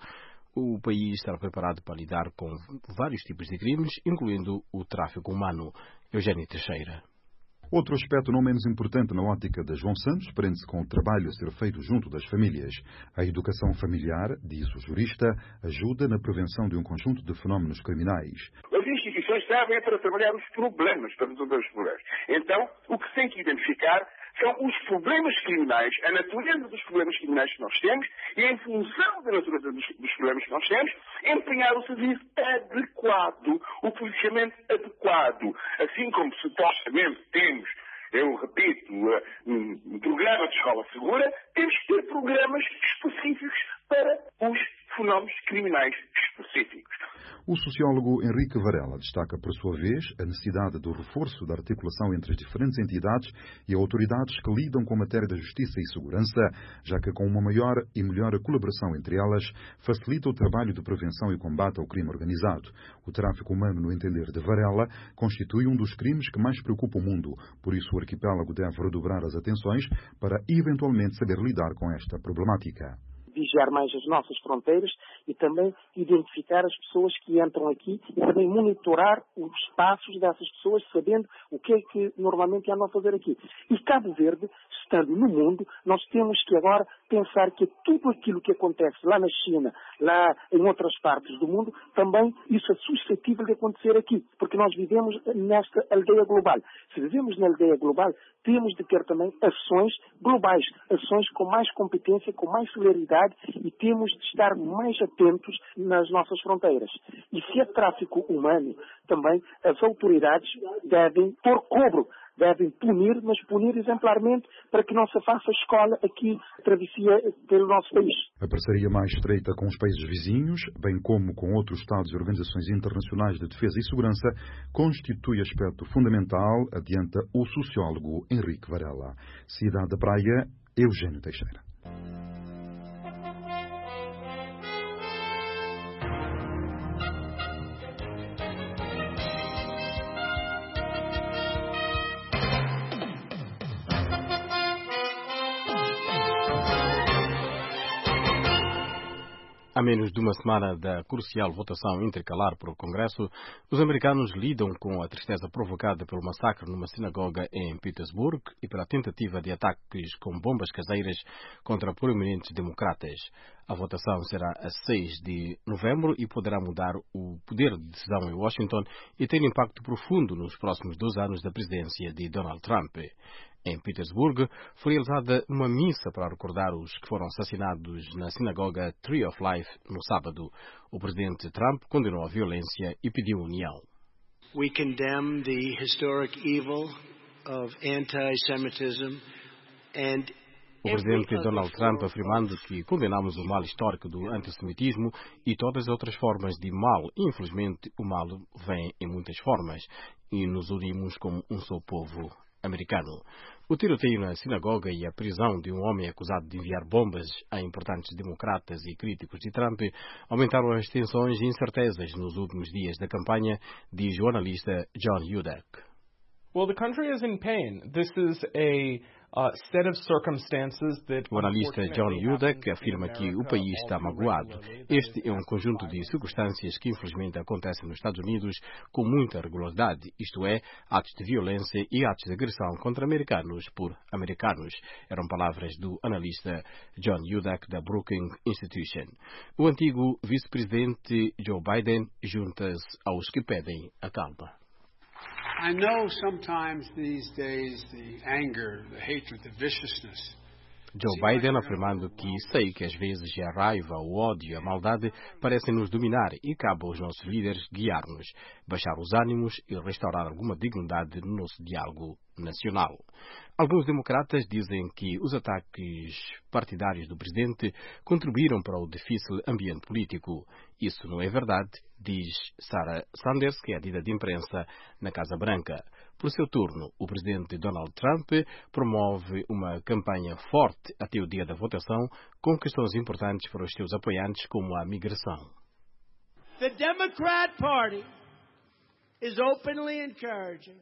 o país estar preparado para lidar com vários tipos de crimes, incluindo o tráfico humano. Eugênio Teixeira. Outro aspecto não menos importante na ótica de João Santos prende-se com o trabalho a ser feito junto das famílias. A educação familiar, diz o jurista, ajuda na prevenção de um conjunto de fenómenos criminais. As instituições servem para trabalhar os problemas, para resolver os problemas. Então, o que se tem que identificar são os problemas criminais, a natureza dos problemas criminais que nós temos e, em função da natureza dos problemas que nós temos, empenhar o serviço adequado, o policiamento adequado. Assim como supostamente temos, eu repito, um programa de escola segura, temos que ter programas específicos para os fenómenos criminais específicos. O sociólogo Henrique Varela destaca, por sua vez, a necessidade do reforço da articulação entre as diferentes entidades e autoridades que lidam com a matéria da justiça e segurança, já que com uma maior e melhor colaboração entre elas, facilita o trabalho de prevenção e combate ao crime organizado. O tráfico humano, no entender de Varela, constitui um dos crimes que mais preocupa o mundo. Por isso, o arquipélago deve redobrar as atenções para, eventualmente, saber lidar com esta problemática. Vigiar mais as nossas fronteiras e também identificar as pessoas que entram aqui e também monitorar os passos dessas pessoas, sabendo o que é que normalmente andam a fazer aqui. E Cabo Verde, estando no mundo, nós temos que agora pensar que tudo aquilo que acontece lá na China, lá em outras partes do mundo, também isso é suscetível de acontecer aqui, porque nós vivemos nesta aldeia global. Se vivemos na aldeia global, temos de ter também ações globais, ações com mais competência, com mais celeridade, e temos de estar mais atentos nas nossas fronteiras. E se é tráfico humano, também as autoridades devem pôr cobro, devem punir, mas punir exemplarmente para que não se faça escola aqui, travessia pelo nosso país. A parceria mais estreita com os países vizinhos, bem como com outros Estados e organizações internacionais de defesa e segurança, constitui aspecto fundamental, adianta o sociólogo Henrique Varela. Cidade da Praia, Eugênio Teixeira. A menos de uma semana da crucial votação intercalar por o Congresso, os americanos lidam com a tristeza provocada pelo massacre numa sinagoga em Petersburg e pela tentativa de ataques com bombas caseiras contra proeminentes democratas. A votação será a 6 de novembro e poderá mudar o poder de decisão em Washington e ter impacto profundo nos próximos 2 anos da presidência de Donald Trump. Em Petersburg, foi realizada uma missa para recordar os que foram assassinados na sinagoga Tree of Life no sábado. O presidente Trump condenou a violência e pediu união. We condemn the historic evil of anti-Semitism and o presidente Donald Trump afirmando que condenamos o mal histórico do antissemitismo e todas as outras formas de mal. Infelizmente, o mal vem em muitas formas e nos unimos como um só povo americano. O tiroteio na sinagoga e a prisão de um homem acusado de enviar bombas a importantes democratas e críticos de Trump aumentaram as tensões e incertezas nos últimos dias da campanha, diz o analista John Udak. Well, the country is in pain. This is a set of circumstances that o analista John Udak afirma que o país está magoado. Este é um conjunto de circunstâncias que infelizmente acontecem nos Estados Unidos com muita regularidade, isto é, atos de violência e atos de agressão contra americanos por americanos. Eram palavras do analista John Udak da Brookings Institution. O antigo vice-presidente Joe Biden junta-se aos que pedem a calma. I know sometimes these days the anger, the hatred, the viciousness. Joe Biden afirmando que sei que às vezes a raiva, o ódio e a maldade parecem nos dominar e cabe aos nossos líderes guiar-nos, baixar os ânimos e restaurar alguma dignidade no nosso diálogo nacional. Alguns democratas dizem que os ataques partidários do presidente contribuíram para o difícil ambiente político. Isso não é verdade, diz Sarah Sanders, que é a líder de imprensa na Casa Branca. Por seu turno, o presidente Donald Trump promove uma campanha forte até o dia da votação, com questões importantes para os seus apoiantes, como a migração. The Democrat Party is openly encouraging.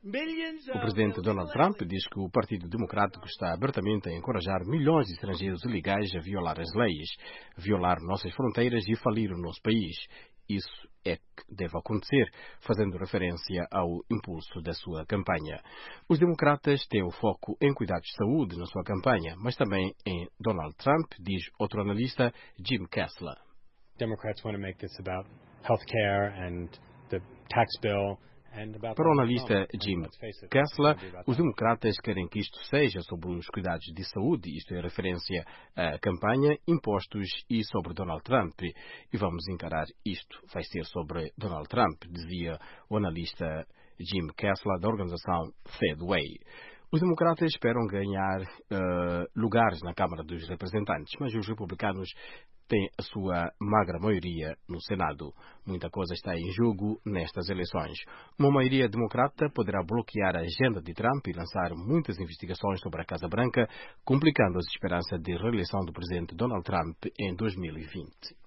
O presidente Donald Trump diz que o Partido Democrático está abertamente a encorajar milhões de estrangeiros ilegais a violar as leis, violar nossas fronteiras e falir o nosso país. Isso é que deve acontecer, fazendo referência ao impulso da sua campanha. Os democratas têm o foco em cuidados de saúde na sua campanha, mas também em Donald Trump, diz outro analista, Jim Kessler. Democrats want to make this about health care and the tax bill. Para o analista Jim Kessler, os democratas querem que isto seja sobre os cuidados de saúde, isto é referência à campanha, impostos e sobre Donald Trump. E vamos encarar isto, vai ser sobre Donald Trump, dizia o analista Jim Kessler da organização Fedway. Os democratas esperam ganhar lugares na Câmara dos Representantes, mas os republicanos têm a sua magra maioria no Senado. Muita coisa está em jogo nestas eleições. Uma maioria democrata poderá bloquear a agenda de Trump e lançar muitas investigações sobre a Casa Branca, complicando as esperanças de reeleição do presidente Donald Trump em 2020.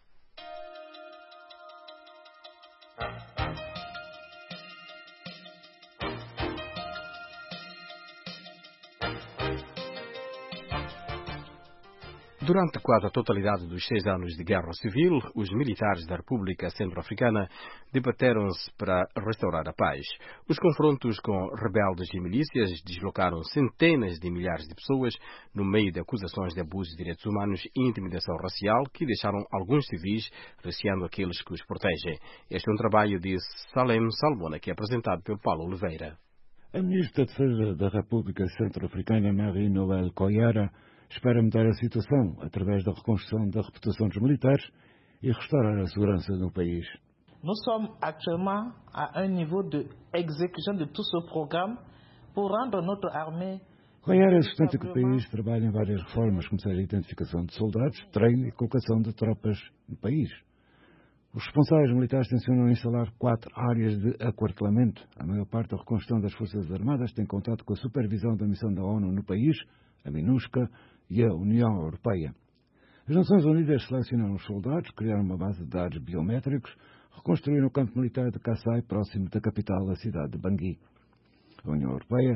Durante quase a totalidade dos 6 anos de guerra civil, os militares da República Centro-Africana debateram-se para restaurar a paz. Os confrontos com rebeldes e milícias deslocaram centenas de milhares de pessoas no meio de acusações de abusos de direitos humanos e intimidação racial que deixaram alguns civis receando aqueles que os protegem. Este é um trabalho de Salem Salmona, que é apresentado pelo Paulo Oliveira. A Ministra da Defesa da República Centro-Africana, Marie-Noëlle Koyara, espera mudar a situação através da reconstrução da reputação dos militares e restaurar a segurança no país. Nous sommes actuellement à un niveau de exécution de tout ce programme pour rendre notre armée. Koyara sustenta que o país trabalha em várias reformas, como seja a identificação de soldados, treino e colocação de tropas no país. Os responsáveis militares tencionam instalar 4 áreas de aquartelamento. A maior parte da reconstrução das Forças Armadas tem contato com a supervisão da missão da ONU no país, a MINUSCA e a União Europeia. As Nações Unidas selecionaram os soldados, criaram uma base de dados biométricos, reconstruíram o campo militar de Kassai, próximo da capital, a cidade de Bangui. A União Europeia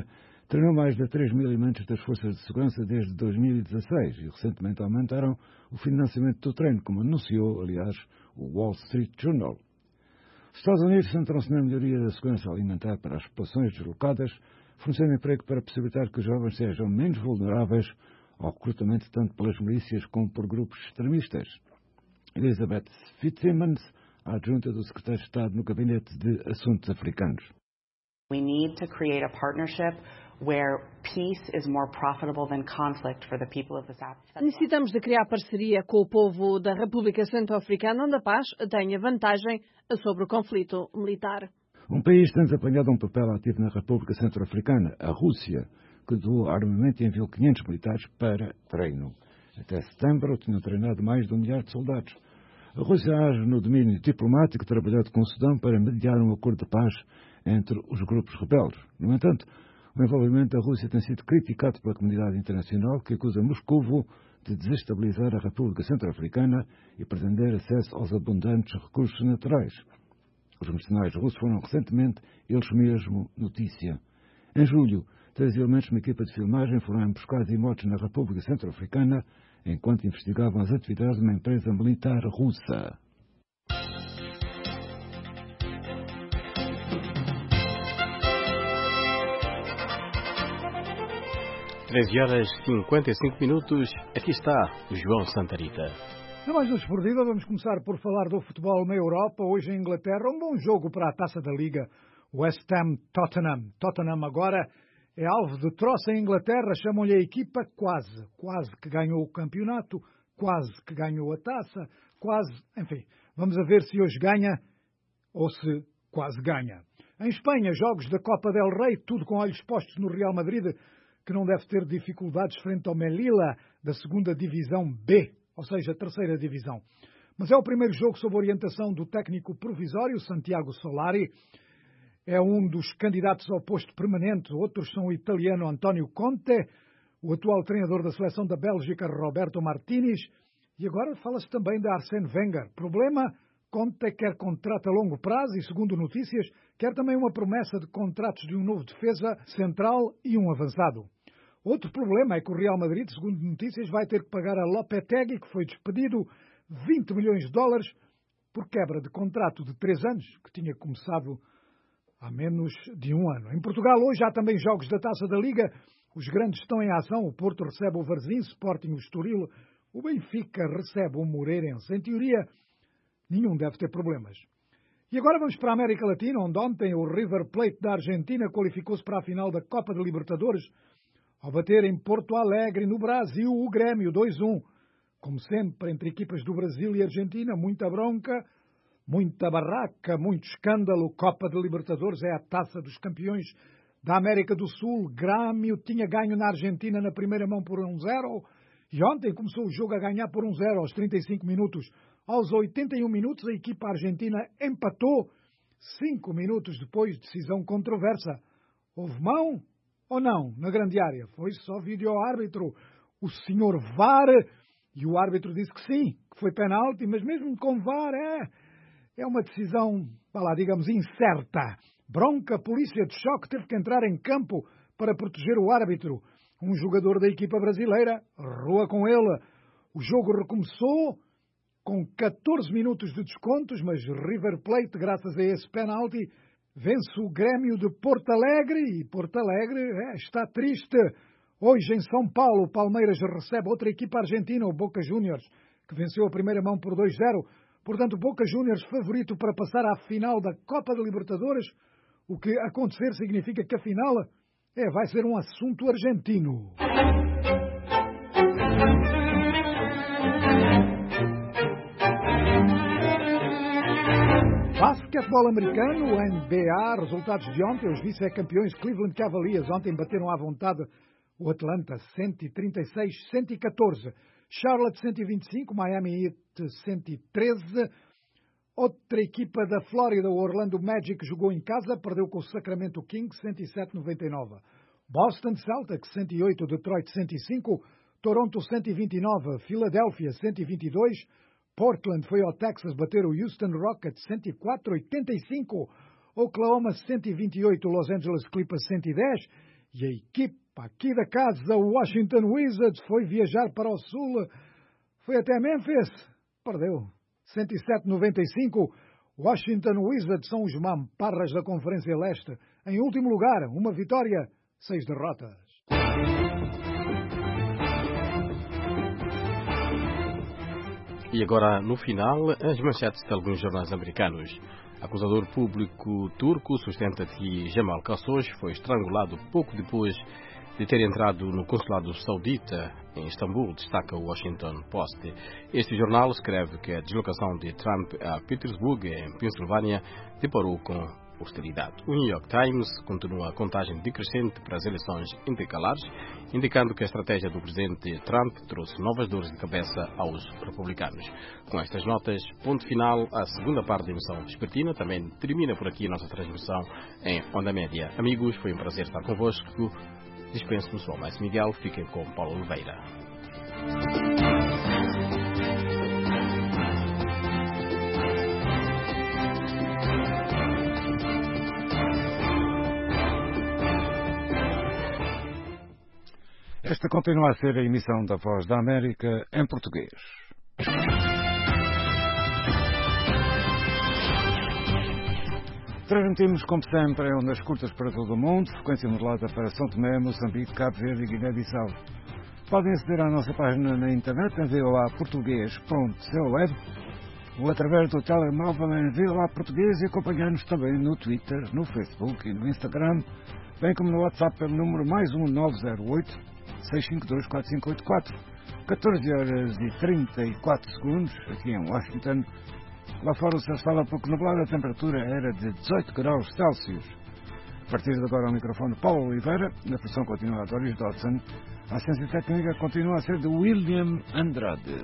treinou mais de 3 mil elementos das forças de segurança desde 2016 e recentemente aumentaram o financiamento do treino, como anunciou, aliás, o Wall Street Journal. Os Estados Unidos centram-se na melhoria da segurança alimentar para as populações deslocadas, fornecendo emprego para possibilitar que os jovens sejam menos vulneráveis ao recrutamento tanto pelas milícias como por grupos extremistas. Elizabeth Fitzsimmons, a adjunta do secretário de Estado no Gabinete de Assuntos Africanos. We need to create a partnership where peace is more profitable than conflict for the people of the South. Necessitamos de criar parceria com o povo da República Centro-Africana, onde a paz tenha vantagem sobre o conflito militar. Um país tem desempenhado um papel ativo na República Centro-Africana, a Rússia, que doou armamento e enviou 500 militares para treino. Até setembro tinham treinado mais de 1 milhar de soldados. A Rússia age no domínio diplomático, trabalhando com o Sudão para mediar um acordo de paz entre os grupos rebeldes. No entanto, o envolvimento da Rússia tem sido criticado pela comunidade internacional, que acusa Moscovo de desestabilizar a República Centro-Africana e pretender acesso aos abundantes recursos naturais. Os mercenários russos foram recentemente, eles mesmos, notícia. Em julho, 3 elementos de uma equipa de filmagem foram emboscados e mortos na República Centro-Africana enquanto investigavam as atividades de uma empresa militar russa. (13h55). Aqui está o João Santarita. Na mais uma desportiva, vamos começar por falar do futebol na Europa. Hoje em Inglaterra, um bom jogo para a Taça da Liga. West Ham-Tottenham. Tottenham agora é alvo de troça em Inglaterra. Chamam-lhe a equipa quase que ganhou o campeonato, quase que ganhou a taça, quase... Enfim, vamos a ver se hoje ganha ou se quase ganha. Em Espanha, jogos da Copa del Rei, tudo com olhos postos no Real Madrid, que não deve ter dificuldades frente ao Melilla, da 2ª Divisão B, ou seja, a 3ª Divisão. Mas é o primeiro jogo sob orientação do técnico provisório, Santiago Solari. É um dos candidatos ao posto permanente. Outros são o italiano António Conte, o atual treinador da seleção da Bélgica, Roberto Martínez, e agora fala-se também de Arsène Wenger. Problema, Conte quer contrato a longo prazo e, segundo notícias, quer também uma promessa de contratos de um novo defesa central e um avançado. Outro problema é que o Real Madrid, segundo notícias, vai ter que pagar a Lopetegui, que foi despedido, 20 milhões de dólares por quebra de contrato de 3 anos, que tinha começado há menos de 1 ano. Em Portugal, hoje há também jogos da Taça da Liga. Os grandes estão em ação. O Porto recebe o Varzim, Sporting o Estoril. O Benfica recebe o Moreirense. Em teoria, nenhum deve ter problemas. E agora vamos para a América Latina, onde ontem o River Plate da Argentina qualificou-se para a final da Copa de Libertadores, ao bater em Porto Alegre, no Brasil, o Grêmio 2-1. Como sempre, entre equipas do Brasil e Argentina, muita bronca, muita barraca, muito escândalo. Copa de Libertadores é a taça dos campeões da América do Sul. Grêmio tinha ganho na Argentina na primeira mão por 1-0 e ontem começou o jogo a ganhar por 1-0 aos 35 minutos. Aos 81 minutos a equipa argentina empatou. 5 minutos depois, decisão controversa. Houve mão ou não na grande área? Foi só vídeo-árbitro, o senhor VAR, e o árbitro disse que sim, que foi penalti, mas mesmo com VAR é uma decisão, digamos, incerta. Bronca, polícia de choque teve que entrar em campo para proteger o árbitro. Um jogador da equipa brasileira, rua com ele. O jogo recomeçou com 14 minutos de descontos, mas River Plate, graças a esse penalti, vence o Grêmio de Porto Alegre, e Porto Alegre está triste. Hoje em São Paulo, o Palmeiras recebe outra equipa argentina, o Boca Juniors, que venceu a primeira mão por 2-0. Portanto, Boca Juniors favorito para passar à final da Copa de Libertadores. O que acontecer significa que a final vai ser um assunto argentino. Basquetebol americano, NBA, resultados de ontem. Os vice-campeões Cleveland Cavaliers ontem bateram à vontade o Atlanta 136-114. Charlotte 125, Miami Heat 113. Outra equipa da Flórida, o Orlando Magic, jogou em casa, perdeu com o Sacramento Kings 107-99. Boston Celtics 108, Detroit 105, Toronto 129, Philadelphia 122, Portland foi ao Texas bater o Houston Rockets 104-85, Oklahoma 128, Los Angeles Clippers 110 E a equipa aqui da casa, o Washington Wizards, foi viajar para o Sul, foi até Memphis, perdeu. 107-95, Washington Wizards são os mamparras da Conferência Leste. Em último lugar, uma vitória, 6 derrotas. E agora, no final, as manchetes de alguns jornais americanos. Acusador público turco sustenta que Jamal Khashoggi foi estrangulado pouco depois de ter entrado no consulado saudita em Istambul, destaca o Washington Post. Este jornal escreve que a deslocação de Trump a Pittsburgh, em Pensilvânia, deparou com hostilidade. O New York Times continua a contagem decrescente para as eleições intercalares, indicando que a estratégia do presidente Trump trouxe novas dores de cabeça aos republicanos. Com estas notas, ponto final à segunda parte da emissão vespertina. Também termina por aqui a nossa transmissão em onda média. Amigos, foi um prazer estar convosco. Dispenso-me, sou o Márcio Miguel. Fiquem com Paulo Oliveira. Esta continua a ser a emissão da Voz da América em português. Transmitimos, como sempre, em ondas curtas para todo o mundo, frequência modulada para São Tomé, Moçambique, Cabo Verde e Guiné-Bissau. Podem aceder à nossa página na internet em voaportugues.com ou através do telemóvel em VOA Português e acompanhar-nos também no Twitter, no Facebook e no Instagram, bem como no WhatsApp pelo número +1 908 652 4584. 14 horas e 34 segundos, aqui em Washington. Lá fora o céu estava pouco nublado, a temperatura era de 18 graus Celsius. A partir de agora, ao microfone Paulo Oliveira, na produção continua a Doris Dodson. A assistência técnica continua a ser de William Andrade.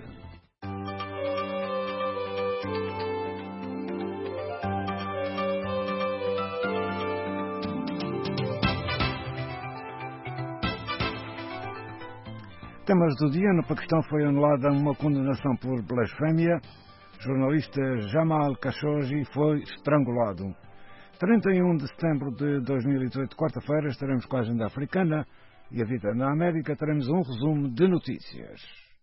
Temas do dia. No Paquistão foi anulada uma condenação por blasfémia. Jornalista Jamal Khashoggi foi estrangulado. 31 de setembro de 2018, quarta-feira, estaremos com a agenda africana e a vida na América. Teremos um resumo de notícias.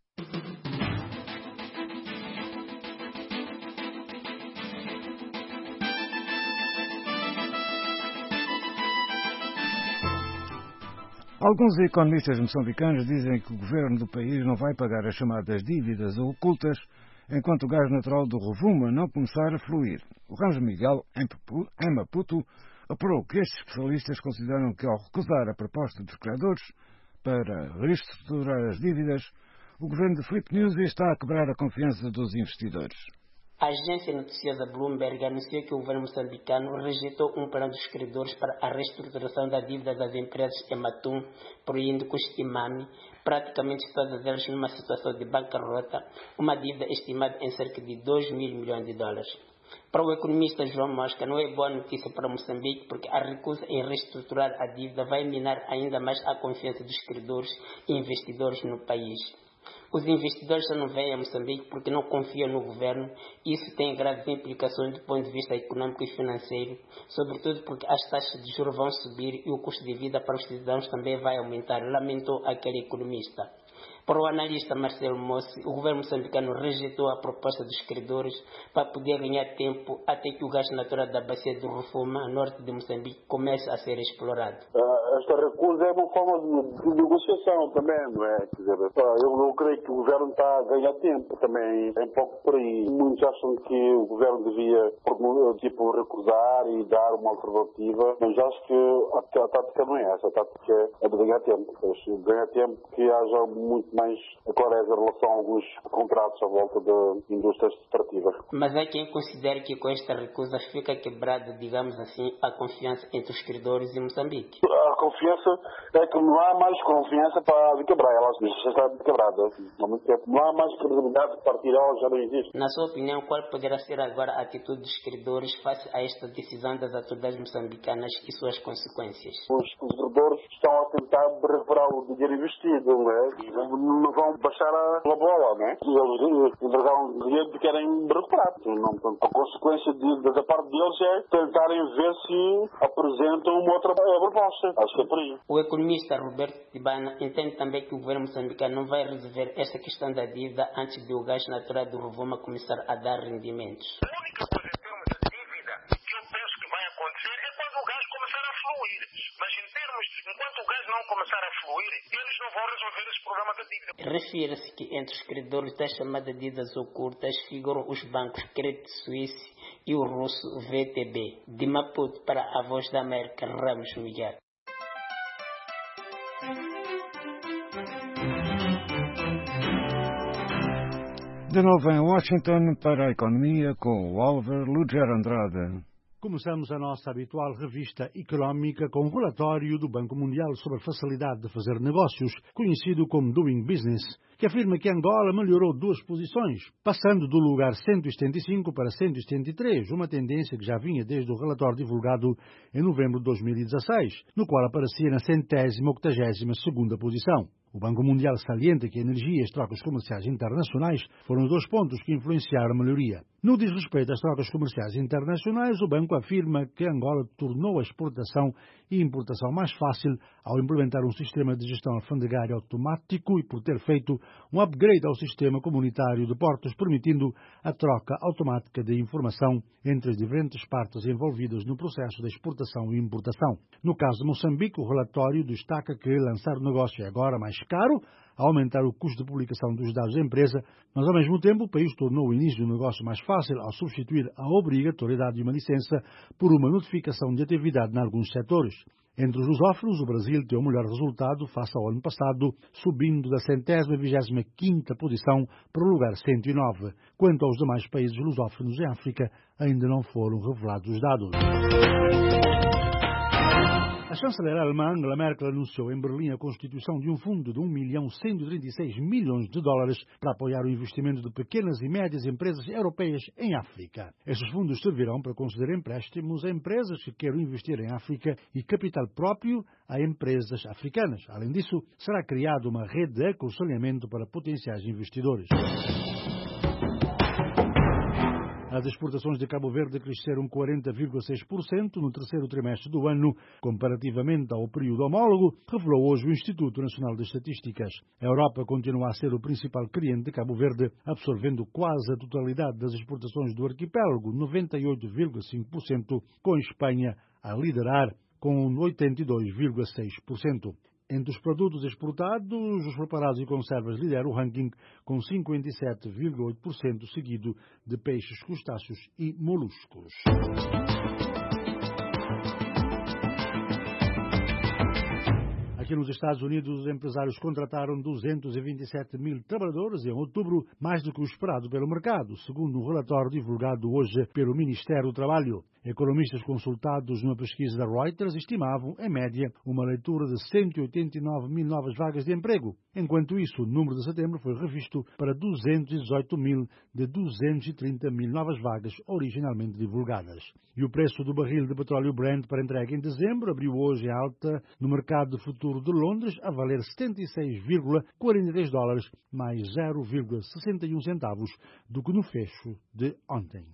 Alguns economistas moçambicanos dizem que o governo do país não vai pagar as chamadas dívidas ocultas enquanto o gás natural do Rovuma não começar a fluir. O Ramos Miguel, em Maputo, apurou que estes especialistas consideram que, ao recusar a proposta dos credores para reestruturar as dívidas, o governo de Filipe News está a quebrar a confiança dos investidores. A agência noticiosa Bloomberg anunciou que o governo moçambicano rejeitou um plano dos credores para a reestruturação da dívida das empresas Ematum, Proíndicos e Mami, praticamente todas elas numa situação de bancarrota, uma dívida estimada em cerca de 2 mil milhões de dólares. Para o economista João Mosca, não é boa notícia para Moçambique, porque a recusa em reestruturar a dívida vai minar ainda mais a confiança dos credores e investidores no país. Os investidores já não vêm a Moçambique porque não confiam no governo. Isso tem graves implicações do ponto de vista econômico e financeiro, sobretudo porque as taxas de juros vão subir e o custo de vida para os cidadãos também vai aumentar, lamentou aquele economista. Para o analista Marcelo Mossi, o governo moçambicano rejeitou a proposta dos credores para poder ganhar tempo até que o gás natural da bacia do Rovuma, norte de Moçambique, comece a ser explorado. Esta recusa é uma forma de negociação também, não é? Quer dizer, eu creio que o governo está a ganhar tempo também, é um pouco por aí. Muitos acham que o governo devia, recusar e dar uma alternativa, mas acho que a tática não é essa, a tática é de ganhar tempo. Ganhar tempo que haja muito mais clareza em relação a alguns contratos à volta de indústrias extrativas. Mas há quem considere que com esta recusa fica quebrada, digamos assim, a confiança entre os credores e Moçambique. A confiança é que não há mais confiança para quebrar, ela já está quebrada há muito tempo. Não há mais credibilidade para partir, ela já não existe. Na sua opinião, qual poderá ser agora a atitude dos credores face a esta decisão das autoridades moçambicanas e suas consequências? Os credores estão a tentar recuperar o dinheiro investido, não é? não vão baixar a bola, né? Eles entregaram dinheiro que querem recuperar. A consequência da parte deles é tentarem ver se apresentam uma outra proposta. Acho que é por aí. O economista Roberto Tibana entende também que o governo moçambicano não vai resolver esta questão da dívida antes de o gás natural do Rovuma começar a dar rendimentos. A única coisa em termos de dívida que eu penso que vai acontecer é quando o gás começar a fluir. Mas em termos de, enquanto o gás não começar a fluir, eles não vão resolver esse problema da dívida. Refere-se que entre os credores das chamadas dívidas ocultas figuram os bancos Credit Suisse e o russo VTB. De Maputo para a Voz da América, Ramos Miguel. De novo em Washington para a economia com o Oliver Luger Andrade. Começamos a nossa habitual revista económica com um relatório do Banco Mundial sobre a facilidade de fazer negócios, conhecido como Doing Business, que afirma que Angola melhorou 2 posições, passando do lugar 175 para 173, uma tendência que já vinha desde o relatório divulgado em novembro de 2016, no qual aparecia na 182ª posição. O Banco Mundial salienta que a energia e as trocas comerciais internacionais foram os 2 pontos que influenciaram a melhoria. No que diz respeito às trocas comerciais internacionais, o banco afirma que Angola tornou a exportação e importação mais fácil ao implementar um sistema de gestão alfandegária automático e por ter feito um upgrade ao sistema comunitário de portos, permitindo a troca automática de informação entre as diferentes partes envolvidas no processo de exportação e importação. No caso de Moçambique, o relatório destaca que lançar o negócio é agora mais caro, a aumentar o custo de publicação dos dados da empresa, mas ao mesmo tempo o país tornou o início do negócio mais fácil ao substituir a obrigatoriedade de uma licença por uma notificação de atividade em alguns setores. Entre os lusófonos, o Brasil tem o melhor resultado face ao ano passado, subindo da 125ª posição para o lugar 109. Quanto aos demais países lusófonos em África, ainda não foram revelados os dados. A chanceler alemã Angela Merkel anunciou em Berlim a constituição de um fundo de $1.136.000.000 para apoiar o investimento de pequenas e médias empresas europeias em África. Estes fundos servirão para conceder empréstimos a empresas que queiram investir em África e capital próprio a empresas africanas. Além disso, será criada uma rede de aconselhamento para potenciais investidores. As exportações de Cabo Verde cresceram 40,6% no terceiro trimestre do ano, comparativamente ao período homólogo, revelou hoje o Instituto Nacional de Estatísticas. A Europa continua a ser o principal cliente de Cabo Verde, absorvendo quase a totalidade das exportações do arquipélago, 98,5%, com Espanha a liderar com 82,6%. Entre os produtos exportados, os preparados e conservas lideram o ranking com 57,8%, seguido de peixes, crustáceos e moluscos. Aqui nos Estados Unidos, os empresários contrataram 227 mil trabalhadores em outubro, mais do que o esperado pelo mercado, segundo um relatório divulgado hoje pelo Ministério do Trabalho. Economistas consultados numa pesquisa da Reuters estimavam, em média, uma leitura de 189 mil novas vagas de emprego. Enquanto isso, o número de setembro foi revisto para 218 mil de 230 mil novas vagas originalmente divulgadas. E o preço do barril de petróleo Brent para entrega em dezembro abriu hoje em alta no mercado de futuro de Londres a valer $76,43, mais 0,61 centavos do que no fecho de ontem.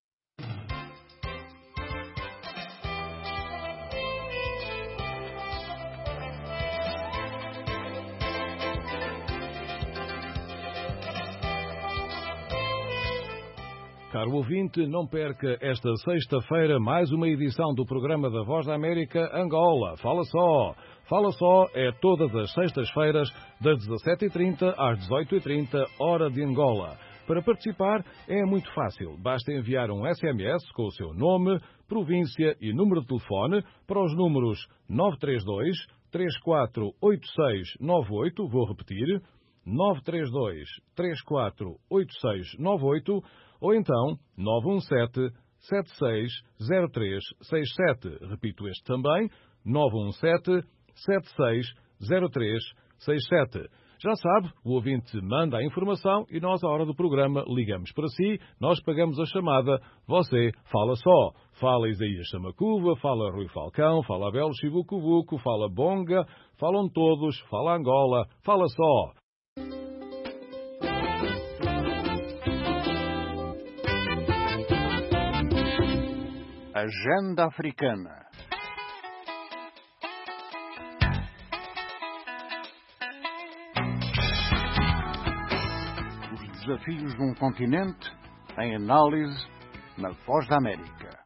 Caro ouvinte, não perca esta sexta-feira mais uma edição do programa da Voz da América Angola. Fala só! Fala só é todas as sextas-feiras, das 17h30 às 18h30, hora de Angola. Para participar é muito fácil. Basta enviar um SMS com o seu nome, província e número de telefone para os números 932 348698, vou repetir, 932 348698, ou então 917-760367. Repito este também, 917-760367. Já sabe, o ouvinte manda a informação e nós, à hora do programa, ligamos para si, nós pagamos a chamada, você fala só. Fala Isaías Samacuva, fala Rui Falcão, fala Abel Chivucuvuco, fala Bonga, falam todos, fala Angola, fala só. Agenda Africana. Os desafios de um continente em análise na Voz da América.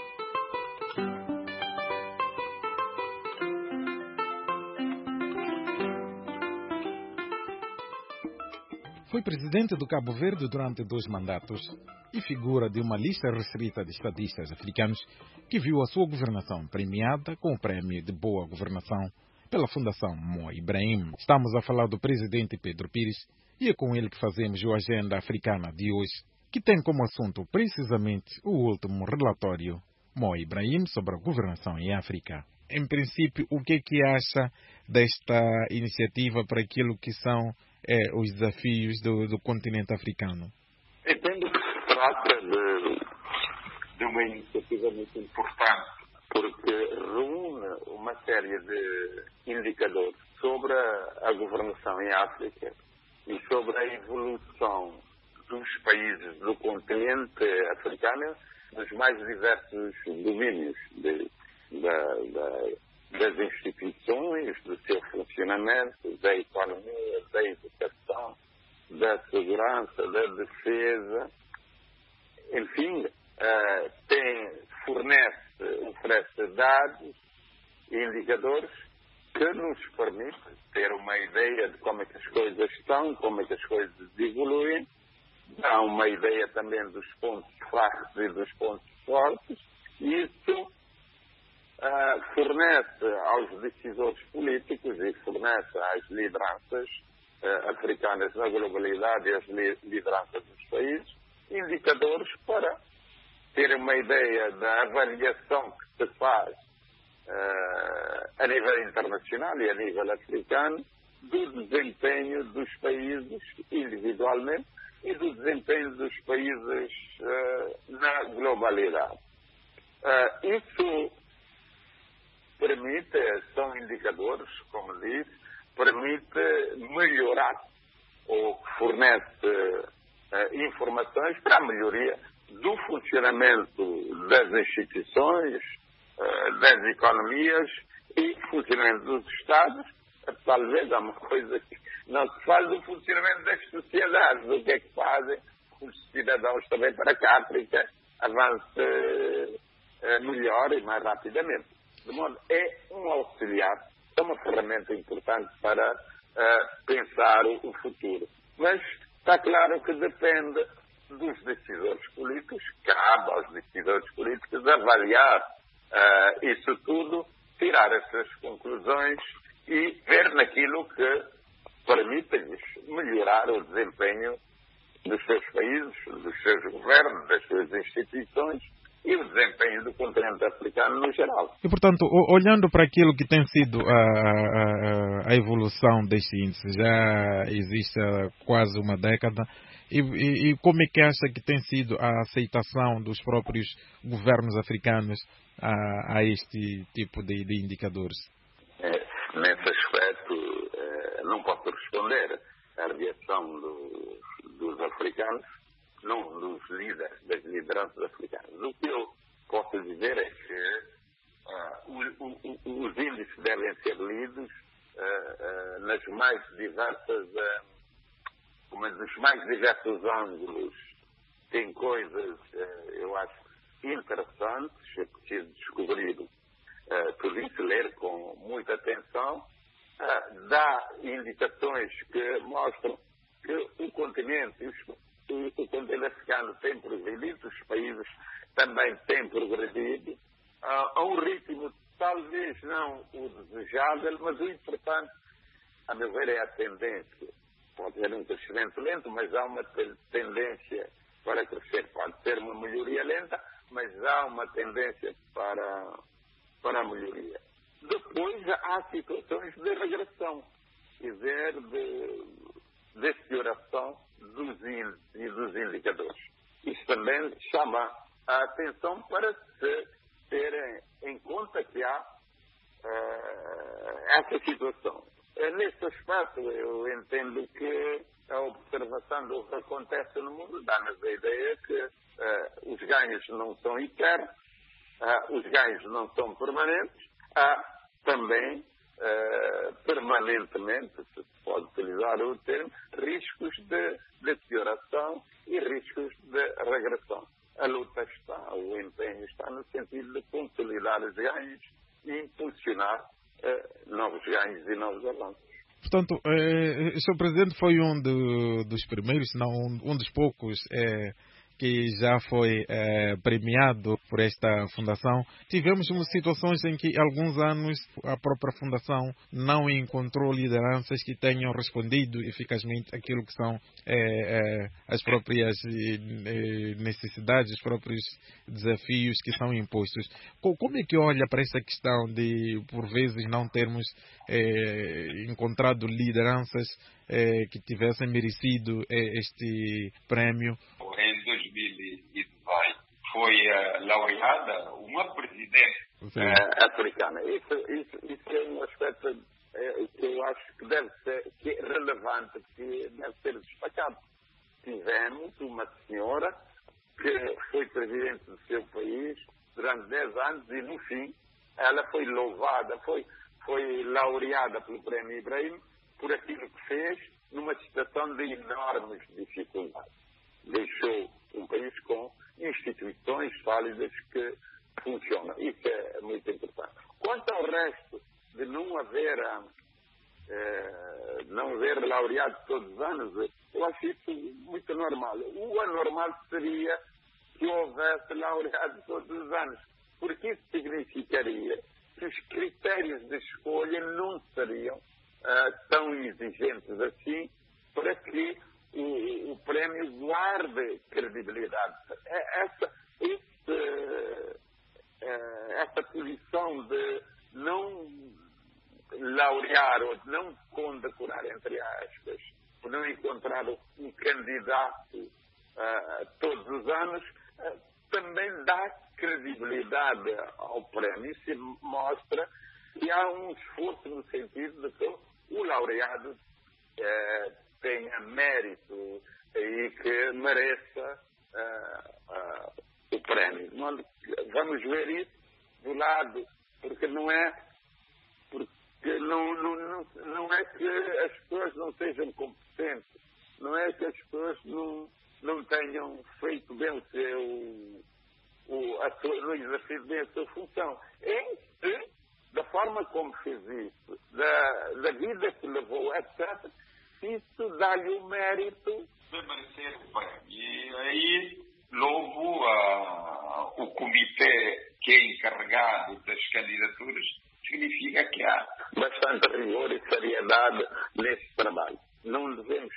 Foi presidente do Cabo Verde durante 2 mandatos e figura de uma lista restrita de estadistas africanos que viu a sua governação premiada com o Prémio de Boa Governação pela Fundação Mo Ibrahim. Estamos a falar do presidente Pedro Pires e é com ele que fazemos a Agenda Africana de hoje, que tem como assunto precisamente o último relatório Mo Ibrahim sobre a governação em África. Em princípio, o que acha desta iniciativa para aquilo que são os desafios do continente africano? Entendo que se trata de uma iniciativa muito importante, porque reúne uma série de indicadores sobre a governação em África e sobre a evolução dos países do continente africano nos mais diversos domínios das instituições, do seu funcionamento, da economia, da educação, da segurança, da defesa, enfim, oferece dados e indicadores que nos permitem ter uma ideia de como é que as coisas estão, como é que as coisas evoluem, dá uma ideia também dos pontos fracos e dos pontos fortes, e isso fornece aos decisores políticos e fornece às lideranças africanas na globalidade e às lideranças dos países indicadores para terem uma ideia da avaliação que se faz a nível internacional e a nível africano do desempenho dos países individualmente e do desempenho dos países na globalidade. Isso são indicadores, como disse, permite melhorar ou fornece informações para a melhoria do funcionamento das instituições, das economias e funcionamento dos Estados. Talvez há uma coisa que não se fala do funcionamento das sociedades, o que é que fazem os cidadãos também para que a África avance melhor e mais rapidamente. De modo, é um auxiliar, é uma ferramenta importante para pensar o futuro. Mas está claro que depende dos decisores políticos, cabe aos decisores políticos avaliar isso tudo, tirar essas conclusões e ver naquilo que permite-lhes melhorar o desempenho dos seus países, dos seus governos, das suas instituições, e o desempenho do continente africano no geral. E, portanto, olhando para aquilo que tem sido a evolução deste índice, já existe há quase uma década, e como é que acha que tem sido a aceitação dos próprios governos africanos a este tipo de indicadores? Nesse aspecto, não posso responder à reação dos africanos, não dos líderes, das lideranças africanas. O que eu posso dizer é que os índices devem ser lidos nas mais diversas, nos mais diversos ângulos. Tem coisas, eu acho, interessantes, é preciso descobrir tudo isso, ler com muita atenção, dá indicações que mostram que o continente africano tem progredido, os países também têm progredido, a um ritmo talvez não o desejável, mas o importante, a meu ver, é a tendência. Pode ser um crescimento lento, mas há uma tendência para crescer. Pode ser uma melhoria lenta, mas há uma tendência para a melhoria. Depois há situações de regressão, quer dizer, de deterioração dos índices e dos indicadores. Isso também chama a atenção para se terem em conta que há essa situação. Nesse aspecto, eu entendo que a observação do que acontece no mundo dá-nos a ideia que os ganhos não são eternos, os ganhos não são permanentes, há também, permanentemente, se pode utilizar o termo, riscos de deterioração e riscos de regressão. A luta está, o empenho está no sentido de consolidar os ganhos e impulsionar novos ganhos e novos avanços. Portanto, o Sr. Presidente foi um dos primeiros, se não um dos poucos, que já foi premiado por esta fundação. Tivemos situações em que, há alguns anos, a própria fundação não encontrou lideranças que tenham respondido eficazmente àquilo que são as próprias necessidades, os próprios desafios que são impostos. Como é que olha para essa questão de, por vezes, não termos encontrado lideranças que tivessem merecido este prémio? Em 2018 foi laureada uma presidente africana. Isso é um aspecto que eu acho que deve ser relevante, que deve ser destacado. Tivemos uma senhora que foi presidente do seu país durante 10 anos e, no fim, ela foi louvada, foi laureada pelo Prémio Ibrahim por aquilo que fez numa situação de enormes dificuldades. Deixou um país com instituições sólidas que funcionam. Isso é muito importante. Quanto ao resto de não haver laureado todos os anos, eu acho isso muito normal. O anormal seria que houvesse laureado todos os anos, porque isso significaria que os critérios de escolha não seriam tão exigentes assim para que o prémio guarde credibilidade. Essa posição de não laurear ou de não condecorar, entre aspas, por não encontrar um candidato todos os anos, também dá credibilidade ao prémio. Se mostra que há um esforço no sentido de que o laureado tenha mérito e que mereça o prémio. Vamos ver isso do lado, porque não é que as pessoas não sejam competentes, não é que as pessoas não tenham feito bem o seu não exercido bem a sua função. É que, da forma como fez isso, da vida que levou, etc., isso dá-lhe o mérito de merecer o prémio. E aí, louvo o comitê que é encarregado das candidaturas, significa que há bastante rigor e seriedade nesse trabalho. Não devemos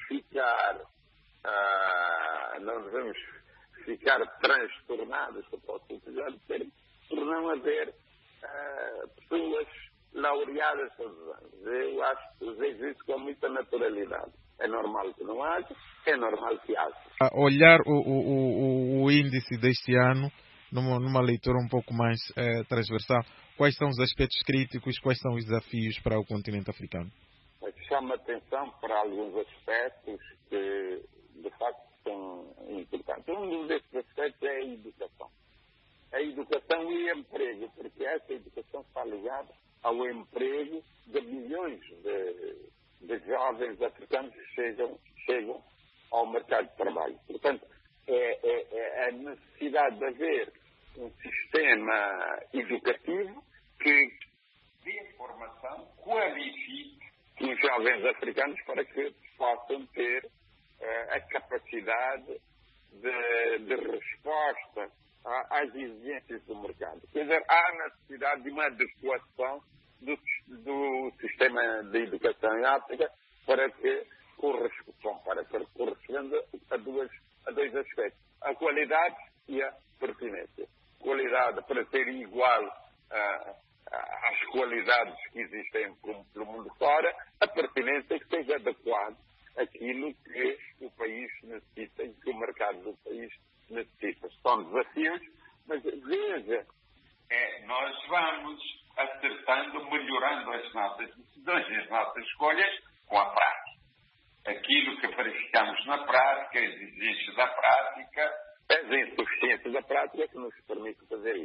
ficar transtornados, se eu posso utilizar o termo, por não haver pessoas laureadas todos os anos. Eu acho que vejo isso com muita naturalidade. É normal que não haja, é normal que haja. Olhar o índice deste ano, numa leitura um pouco mais transversal, quais são os aspectos críticos, quais são os desafios para o continente africano? Chama atenção para alguns aspectos que, de facto, são importantes. Um desses aspectos é a educação. A educação e emprego, porque essa educação está ligada ao emprego de milhões de jovens africanos que chegam ao mercado de trabalho. Portanto, é a necessidade de haver um sistema educativo que dê formação, qualifique os jovens africanos para que possam ter a capacidade de resposta às exigências do mercado. Quer dizer, há necessidade de uma adequação do sistema de educação em África para que corresponda a dois aspectos: a qualidade e a pertinência. Qualidade para ser igual às qualidades que existem pelo mundo fora, a pertinência que seja adequada àquilo que o país necessita e que o mercado do país necessita. São desafios, mas veja, nós vamos acertando, melhorando as nossas decisões, as nossas escolhas com a prática. Aquilo que verificamos na prática, as exigências da prática, as insuficiências da prática que nos permite fazer isso.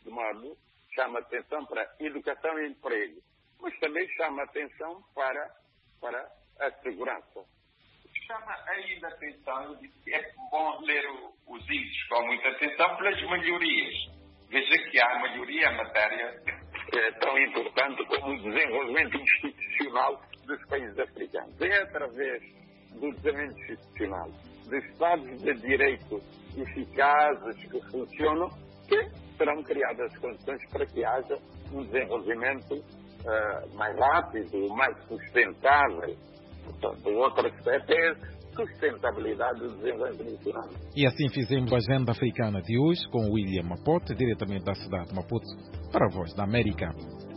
de modo chama atenção para educação e emprego, mas também chama atenção para a segurança. Chama ainda atenção, eu disse que é bom ler os índices com muita atenção pelas melhorias. Veja que há melhoria em matéria que é tão importante como o desenvolvimento institucional dos países africanos. É através do desenvolvimento institucional, de Estados de Direito eficazes que funcionam, que serão criadas as condições para que haja um desenvolvimento mais rápido, mais sustentável. Portanto, o outro aspecto é a sustentabilidade do desenvolvimento nacional. E assim fizemos a agenda africana de hoje com William Mapote, diretamente da cidade de Maputo, para a Voz da América.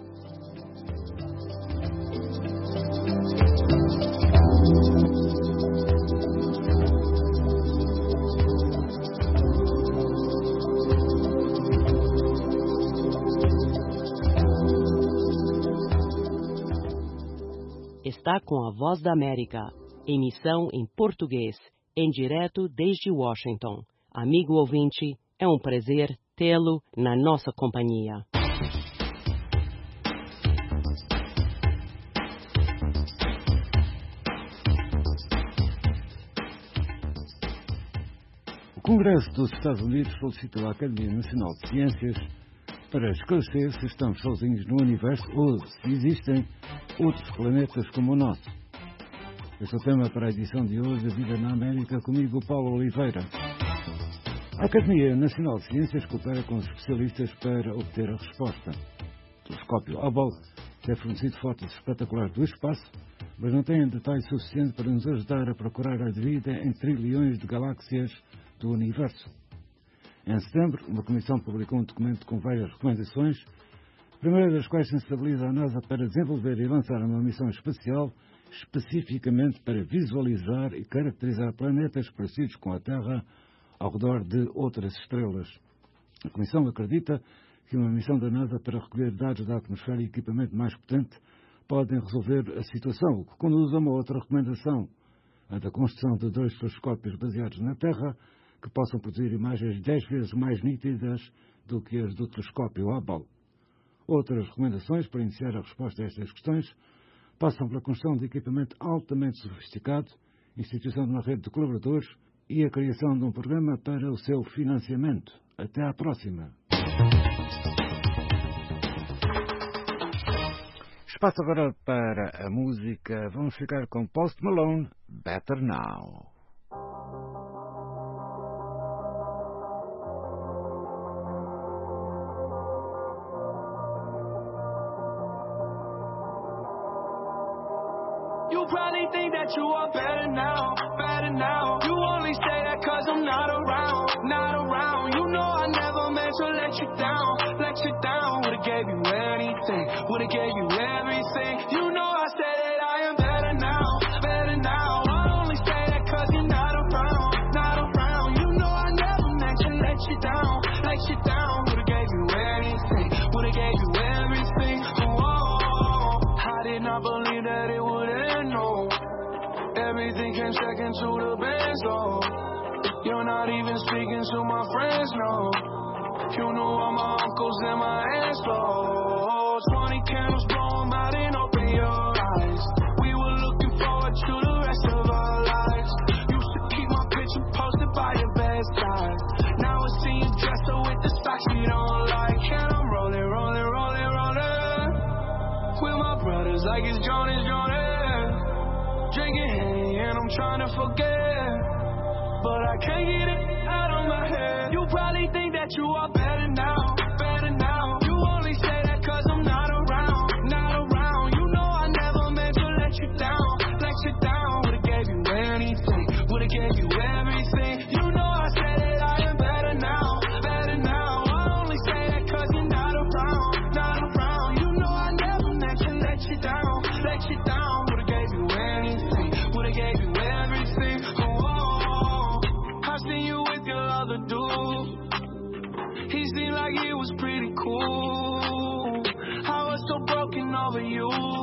Está com a Voz da América, emissão em português, em direto desde Washington. Amigo ouvinte, é um prazer tê-lo na nossa companhia. O Congresso dos Estados Unidos solicitou à Academia Nacional de Ciências para esclarecer se estamos sozinhos no universo ou se existem outros planetas como o nosso. Este é o tema para a edição de hoje da Vida na América, comigo, Paulo Oliveira. A Academia Nacional de Ciências coopera com os especialistas para obter a resposta. O telescópio Hubble tem fornecido fotos espetaculares do espaço, mas não tem detalhe suficiente para nos ajudar a procurar a vida em trilhões de galáxias do universo. Em setembro, uma comissão publicou um documento com várias recomendações, a primeira das quais sensibiliza a NASA para desenvolver e lançar uma missão espacial especificamente para visualizar e caracterizar planetas parecidos com a Terra ao redor de outras estrelas. A Comissão acredita que uma missão da NASA para recolher dados da atmosfera e equipamento mais potente podem resolver a situação, o que conduz a uma outra recomendação, a da construção de 2 telescópios baseados na Terra que possam produzir imagens 10 vezes mais nítidas do que as do telescópio Hubble. Outras recomendações para iniciar a resposta a estas questões passam pela construção de equipamento altamente sofisticado, instituição de uma rede de colaboradores e a criação de um programa para o seu financiamento. Até à próxima. Espaço agora para a música. Vamos ficar com Post Malone, Better Now. You probably think that you are better now, better now. You only say that cause I'm not around, not around. You know I never meant to let you down, let you down. Would've gave you anything, would've gave you everything. You know I said that I am better now, better now. I only say that cause you're not around, not around. You know I never meant to let you down, let you down. Would've gave you anything, would've gave you everything. Oh, I did not believe that it would end, no. Everything came second to the best, oh. You're not even speaking to my friends, no. You knew all my uncles and my aunts, oh. 20 candles, blow 'em out and open your eyes. We were looking forward to the rest of our lives. Used to keep my picture posted by your bedside. Now I see you dressed up with the socks you don't like. And I'm rolling, rolling, rolling, rolling with my brothers like it's Jonas, Jonas. Drinking Henny and I'm trying to forget, but I can't get it out of my head. You probably think that you are better now, better now. You only say that cause I'm not around, not around. You know I never meant to let you down, let you down. Would've gave you anything, would've gave you everything. You know I said that I am better now, better now. I only say that cause you're not around, not around. You know I never meant to let you down, let you down. Would've gave you anything, would've gave you everything. Oh, I seen you with your other dude. He seemed like he was pretty cool. I was so broken over you.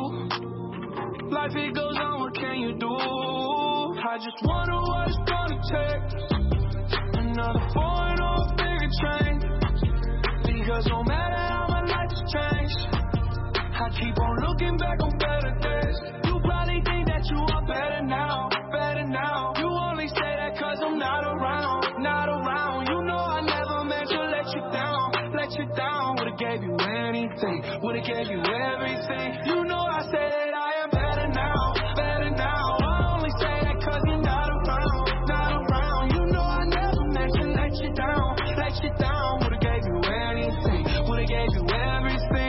Life it goes on, what can you do? I just wonder what it's gonna take. Another foreign or bigger train. The Because no matter how my life has changed, I keep on looking back on better days. You probably think that you are better now, better now. You only say that cause I'm not around, not around. You know I never meant to let you down, let you down. Would've gave you anything, would've gave you everything. You know I say that I am better now, better now. I only say that cause you're not around, not around. You know I never meant to let you down, let you down. Would've gave you anything, would've gave you everything.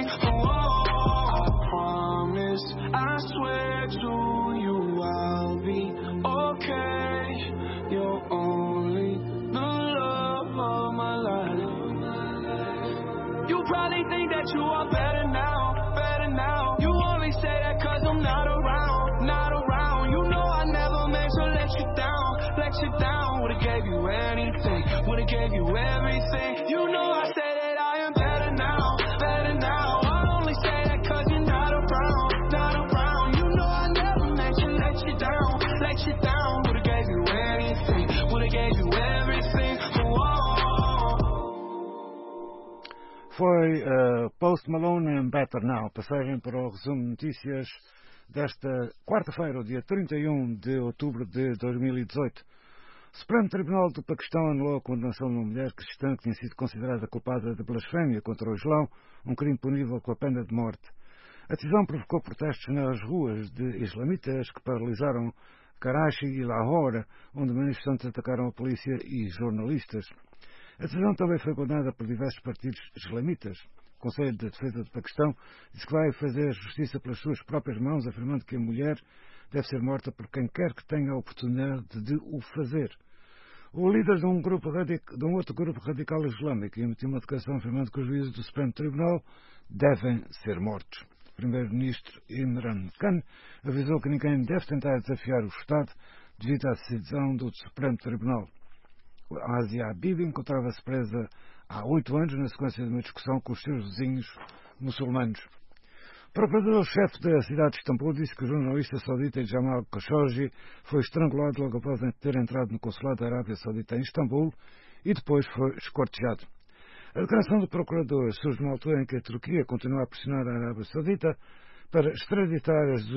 I swear to you I'll be okay. You're only the love of my life. You probably think that you are better now, better now. You only say that cause I'm not around, not around. You know I never meant to let you down, let you down. Would've gave you anything, would've gave you everything. You know I say that I am better now, better now. I only say that cause you're not around, not around. You know I never meant to let you down, let you down. Would've gave you anything, would've gave you everything. Foi Post Malone and Better Now. Passagem para o resumo de notícias desta quarta-feira, dia 31 de outubro de 2018. O Supremo Tribunal do Paquistão anulou a condenação de uma mulher cristã que tinha sido considerada culpada de blasfémia contra o Islão, um crime punível com a pena de morte. A decisão provocou protestos nas ruas de islamitas que paralisaram Karachi e Lahore, onde manifestantes atacaram a polícia e jornalistas. A decisão também foi condenada por diversos partidos islamitas. O Conselho de Defesa do Paquistão disse que vai fazer justiça pelas suas próprias mãos, afirmando que a mulher deve ser morta por quem quer que tenha a oportunidade de o fazer. O líder de um outro grupo radical islâmico emitiu uma declaração afirmando que os juízes do Supremo Tribunal devem ser mortos. O primeiro-ministro Imran Khan avisou que ninguém deve tentar desafiar o Estado devido à decisão do Supremo Tribunal. A Asia Bibi encontrava-se presa há 8 anos na sequência de uma discussão com os seus vizinhos muçulmanos. O procurador-chefe da cidade de Istambul disse que o jornalista saudita Jamal Khashoggi foi estrangulado logo após ter entrado no consulado da Arábia Saudita em Istambul e depois foi esquartejado. A declaração do procurador surge numa altura em que a Turquia continua a pressionar a Arábia Saudita para extraditar as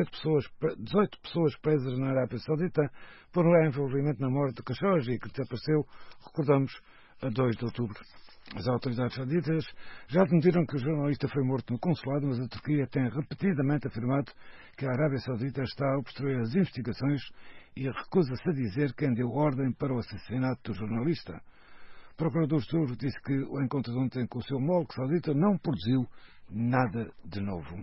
18 pessoas presas na Arábia Saudita por um envolvimento na morte de Khashoggi, que desapareceu, recordamos, a 2 de outubro. As autoridades sauditas já admitiram que o jornalista foi morto no consulado, mas a Turquia tem repetidamente afirmado que a Arábia Saudita está a obstruir as investigações e recusa-se a dizer quem deu ordem para o assassinato do jornalista. O procurador turco disse que o encontro de ontem com o seu homólogo saudita não produziu nada de novo.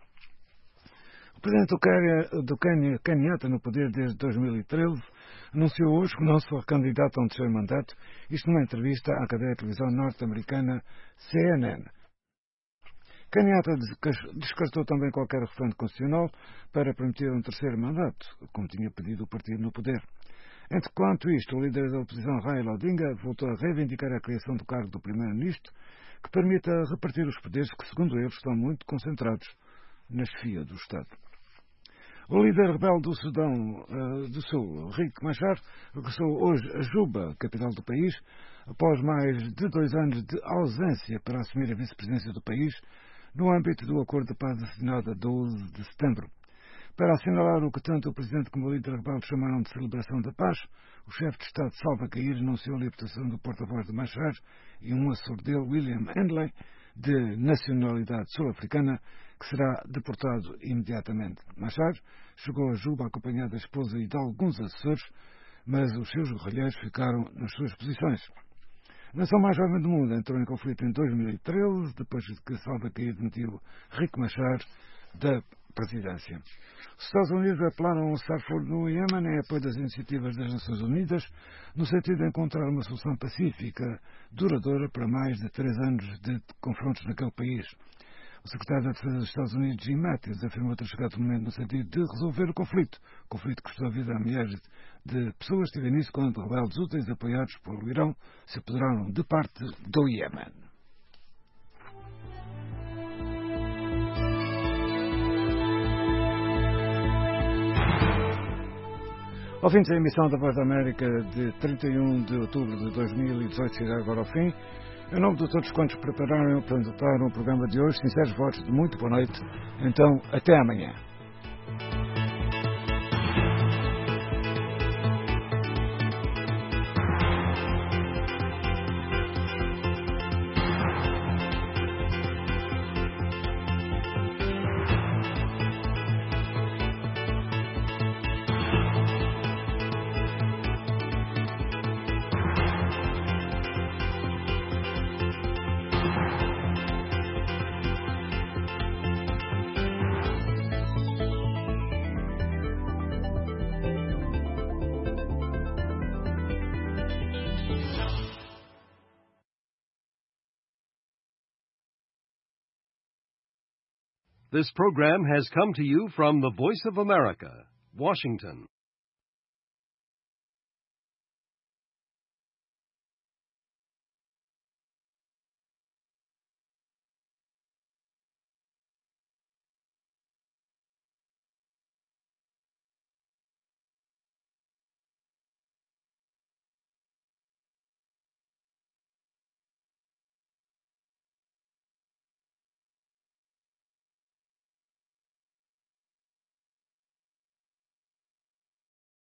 O presidente do Quênia, Kenyatta, no poder desde 2013, anunciou hoje que não se for candidato a um terceiro mandato, isto numa entrevista à cadeia de televisão norte-americana CNN. Kenyatta descartou também qualquer referendo constitucional para permitir um terceiro mandato, como tinha pedido o partido no poder. Enquanto isto, o líder da oposição, Raila Odinga, voltou a reivindicar a criação do cargo do primeiro-ministro, que permita repartir os poderes que, segundo ele, estão muito concentrados na chefia do Estado. O líder rebelde do Sudão do Sul, Riek Machar, regressou hoje a Juba, capital do país, após mais de 2 anos de ausência para assumir a vice-presidência do país, no âmbito do acordo de paz assinado a 12 de setembro. Para assinalar o que tanto o presidente como o líder rebelde chamaram de celebração da paz, o chefe de Estado Salva Kiir anunciou a libertação do porta-voz de Machar e um assessor dele, William Handley, de nacionalidade sul-africana, que será deportado imediatamente. Machar chegou a Juba acompanhado da esposa e de alguns assessores, mas os seus guerrilheiros ficaram nas suas posições. A nação mais jovem do mundo entrou em conflito em 2013, depois de que Salva Kiir demitiu Riek Machar da presidência. Os Estados Unidos apelam um cessar-fogo no Iêmen em apoio das iniciativas das Nações Unidas, no sentido de encontrar uma solução pacífica duradoura para mais de 3 anos de confrontos naquele país. O secretário da Defesa dos Estados Unidos, Jim Mattis, afirmou ter chegado o momento no sentido de resolver o conflito. O conflito custou a vida a milhares de pessoas, teve início quando rebeldes úteis apoiados por Irão se apoderaram de parte do Iêmen. Ao fim da emissão da Voz da América de 31 de outubro de 2018, chega agora ao fim. Em nome de todos quantos prepararam e apresentaram o programa de hoje, sinceros votos de muito boa noite. Então, até amanhã. This program has come to you from the Voice of America, Washington.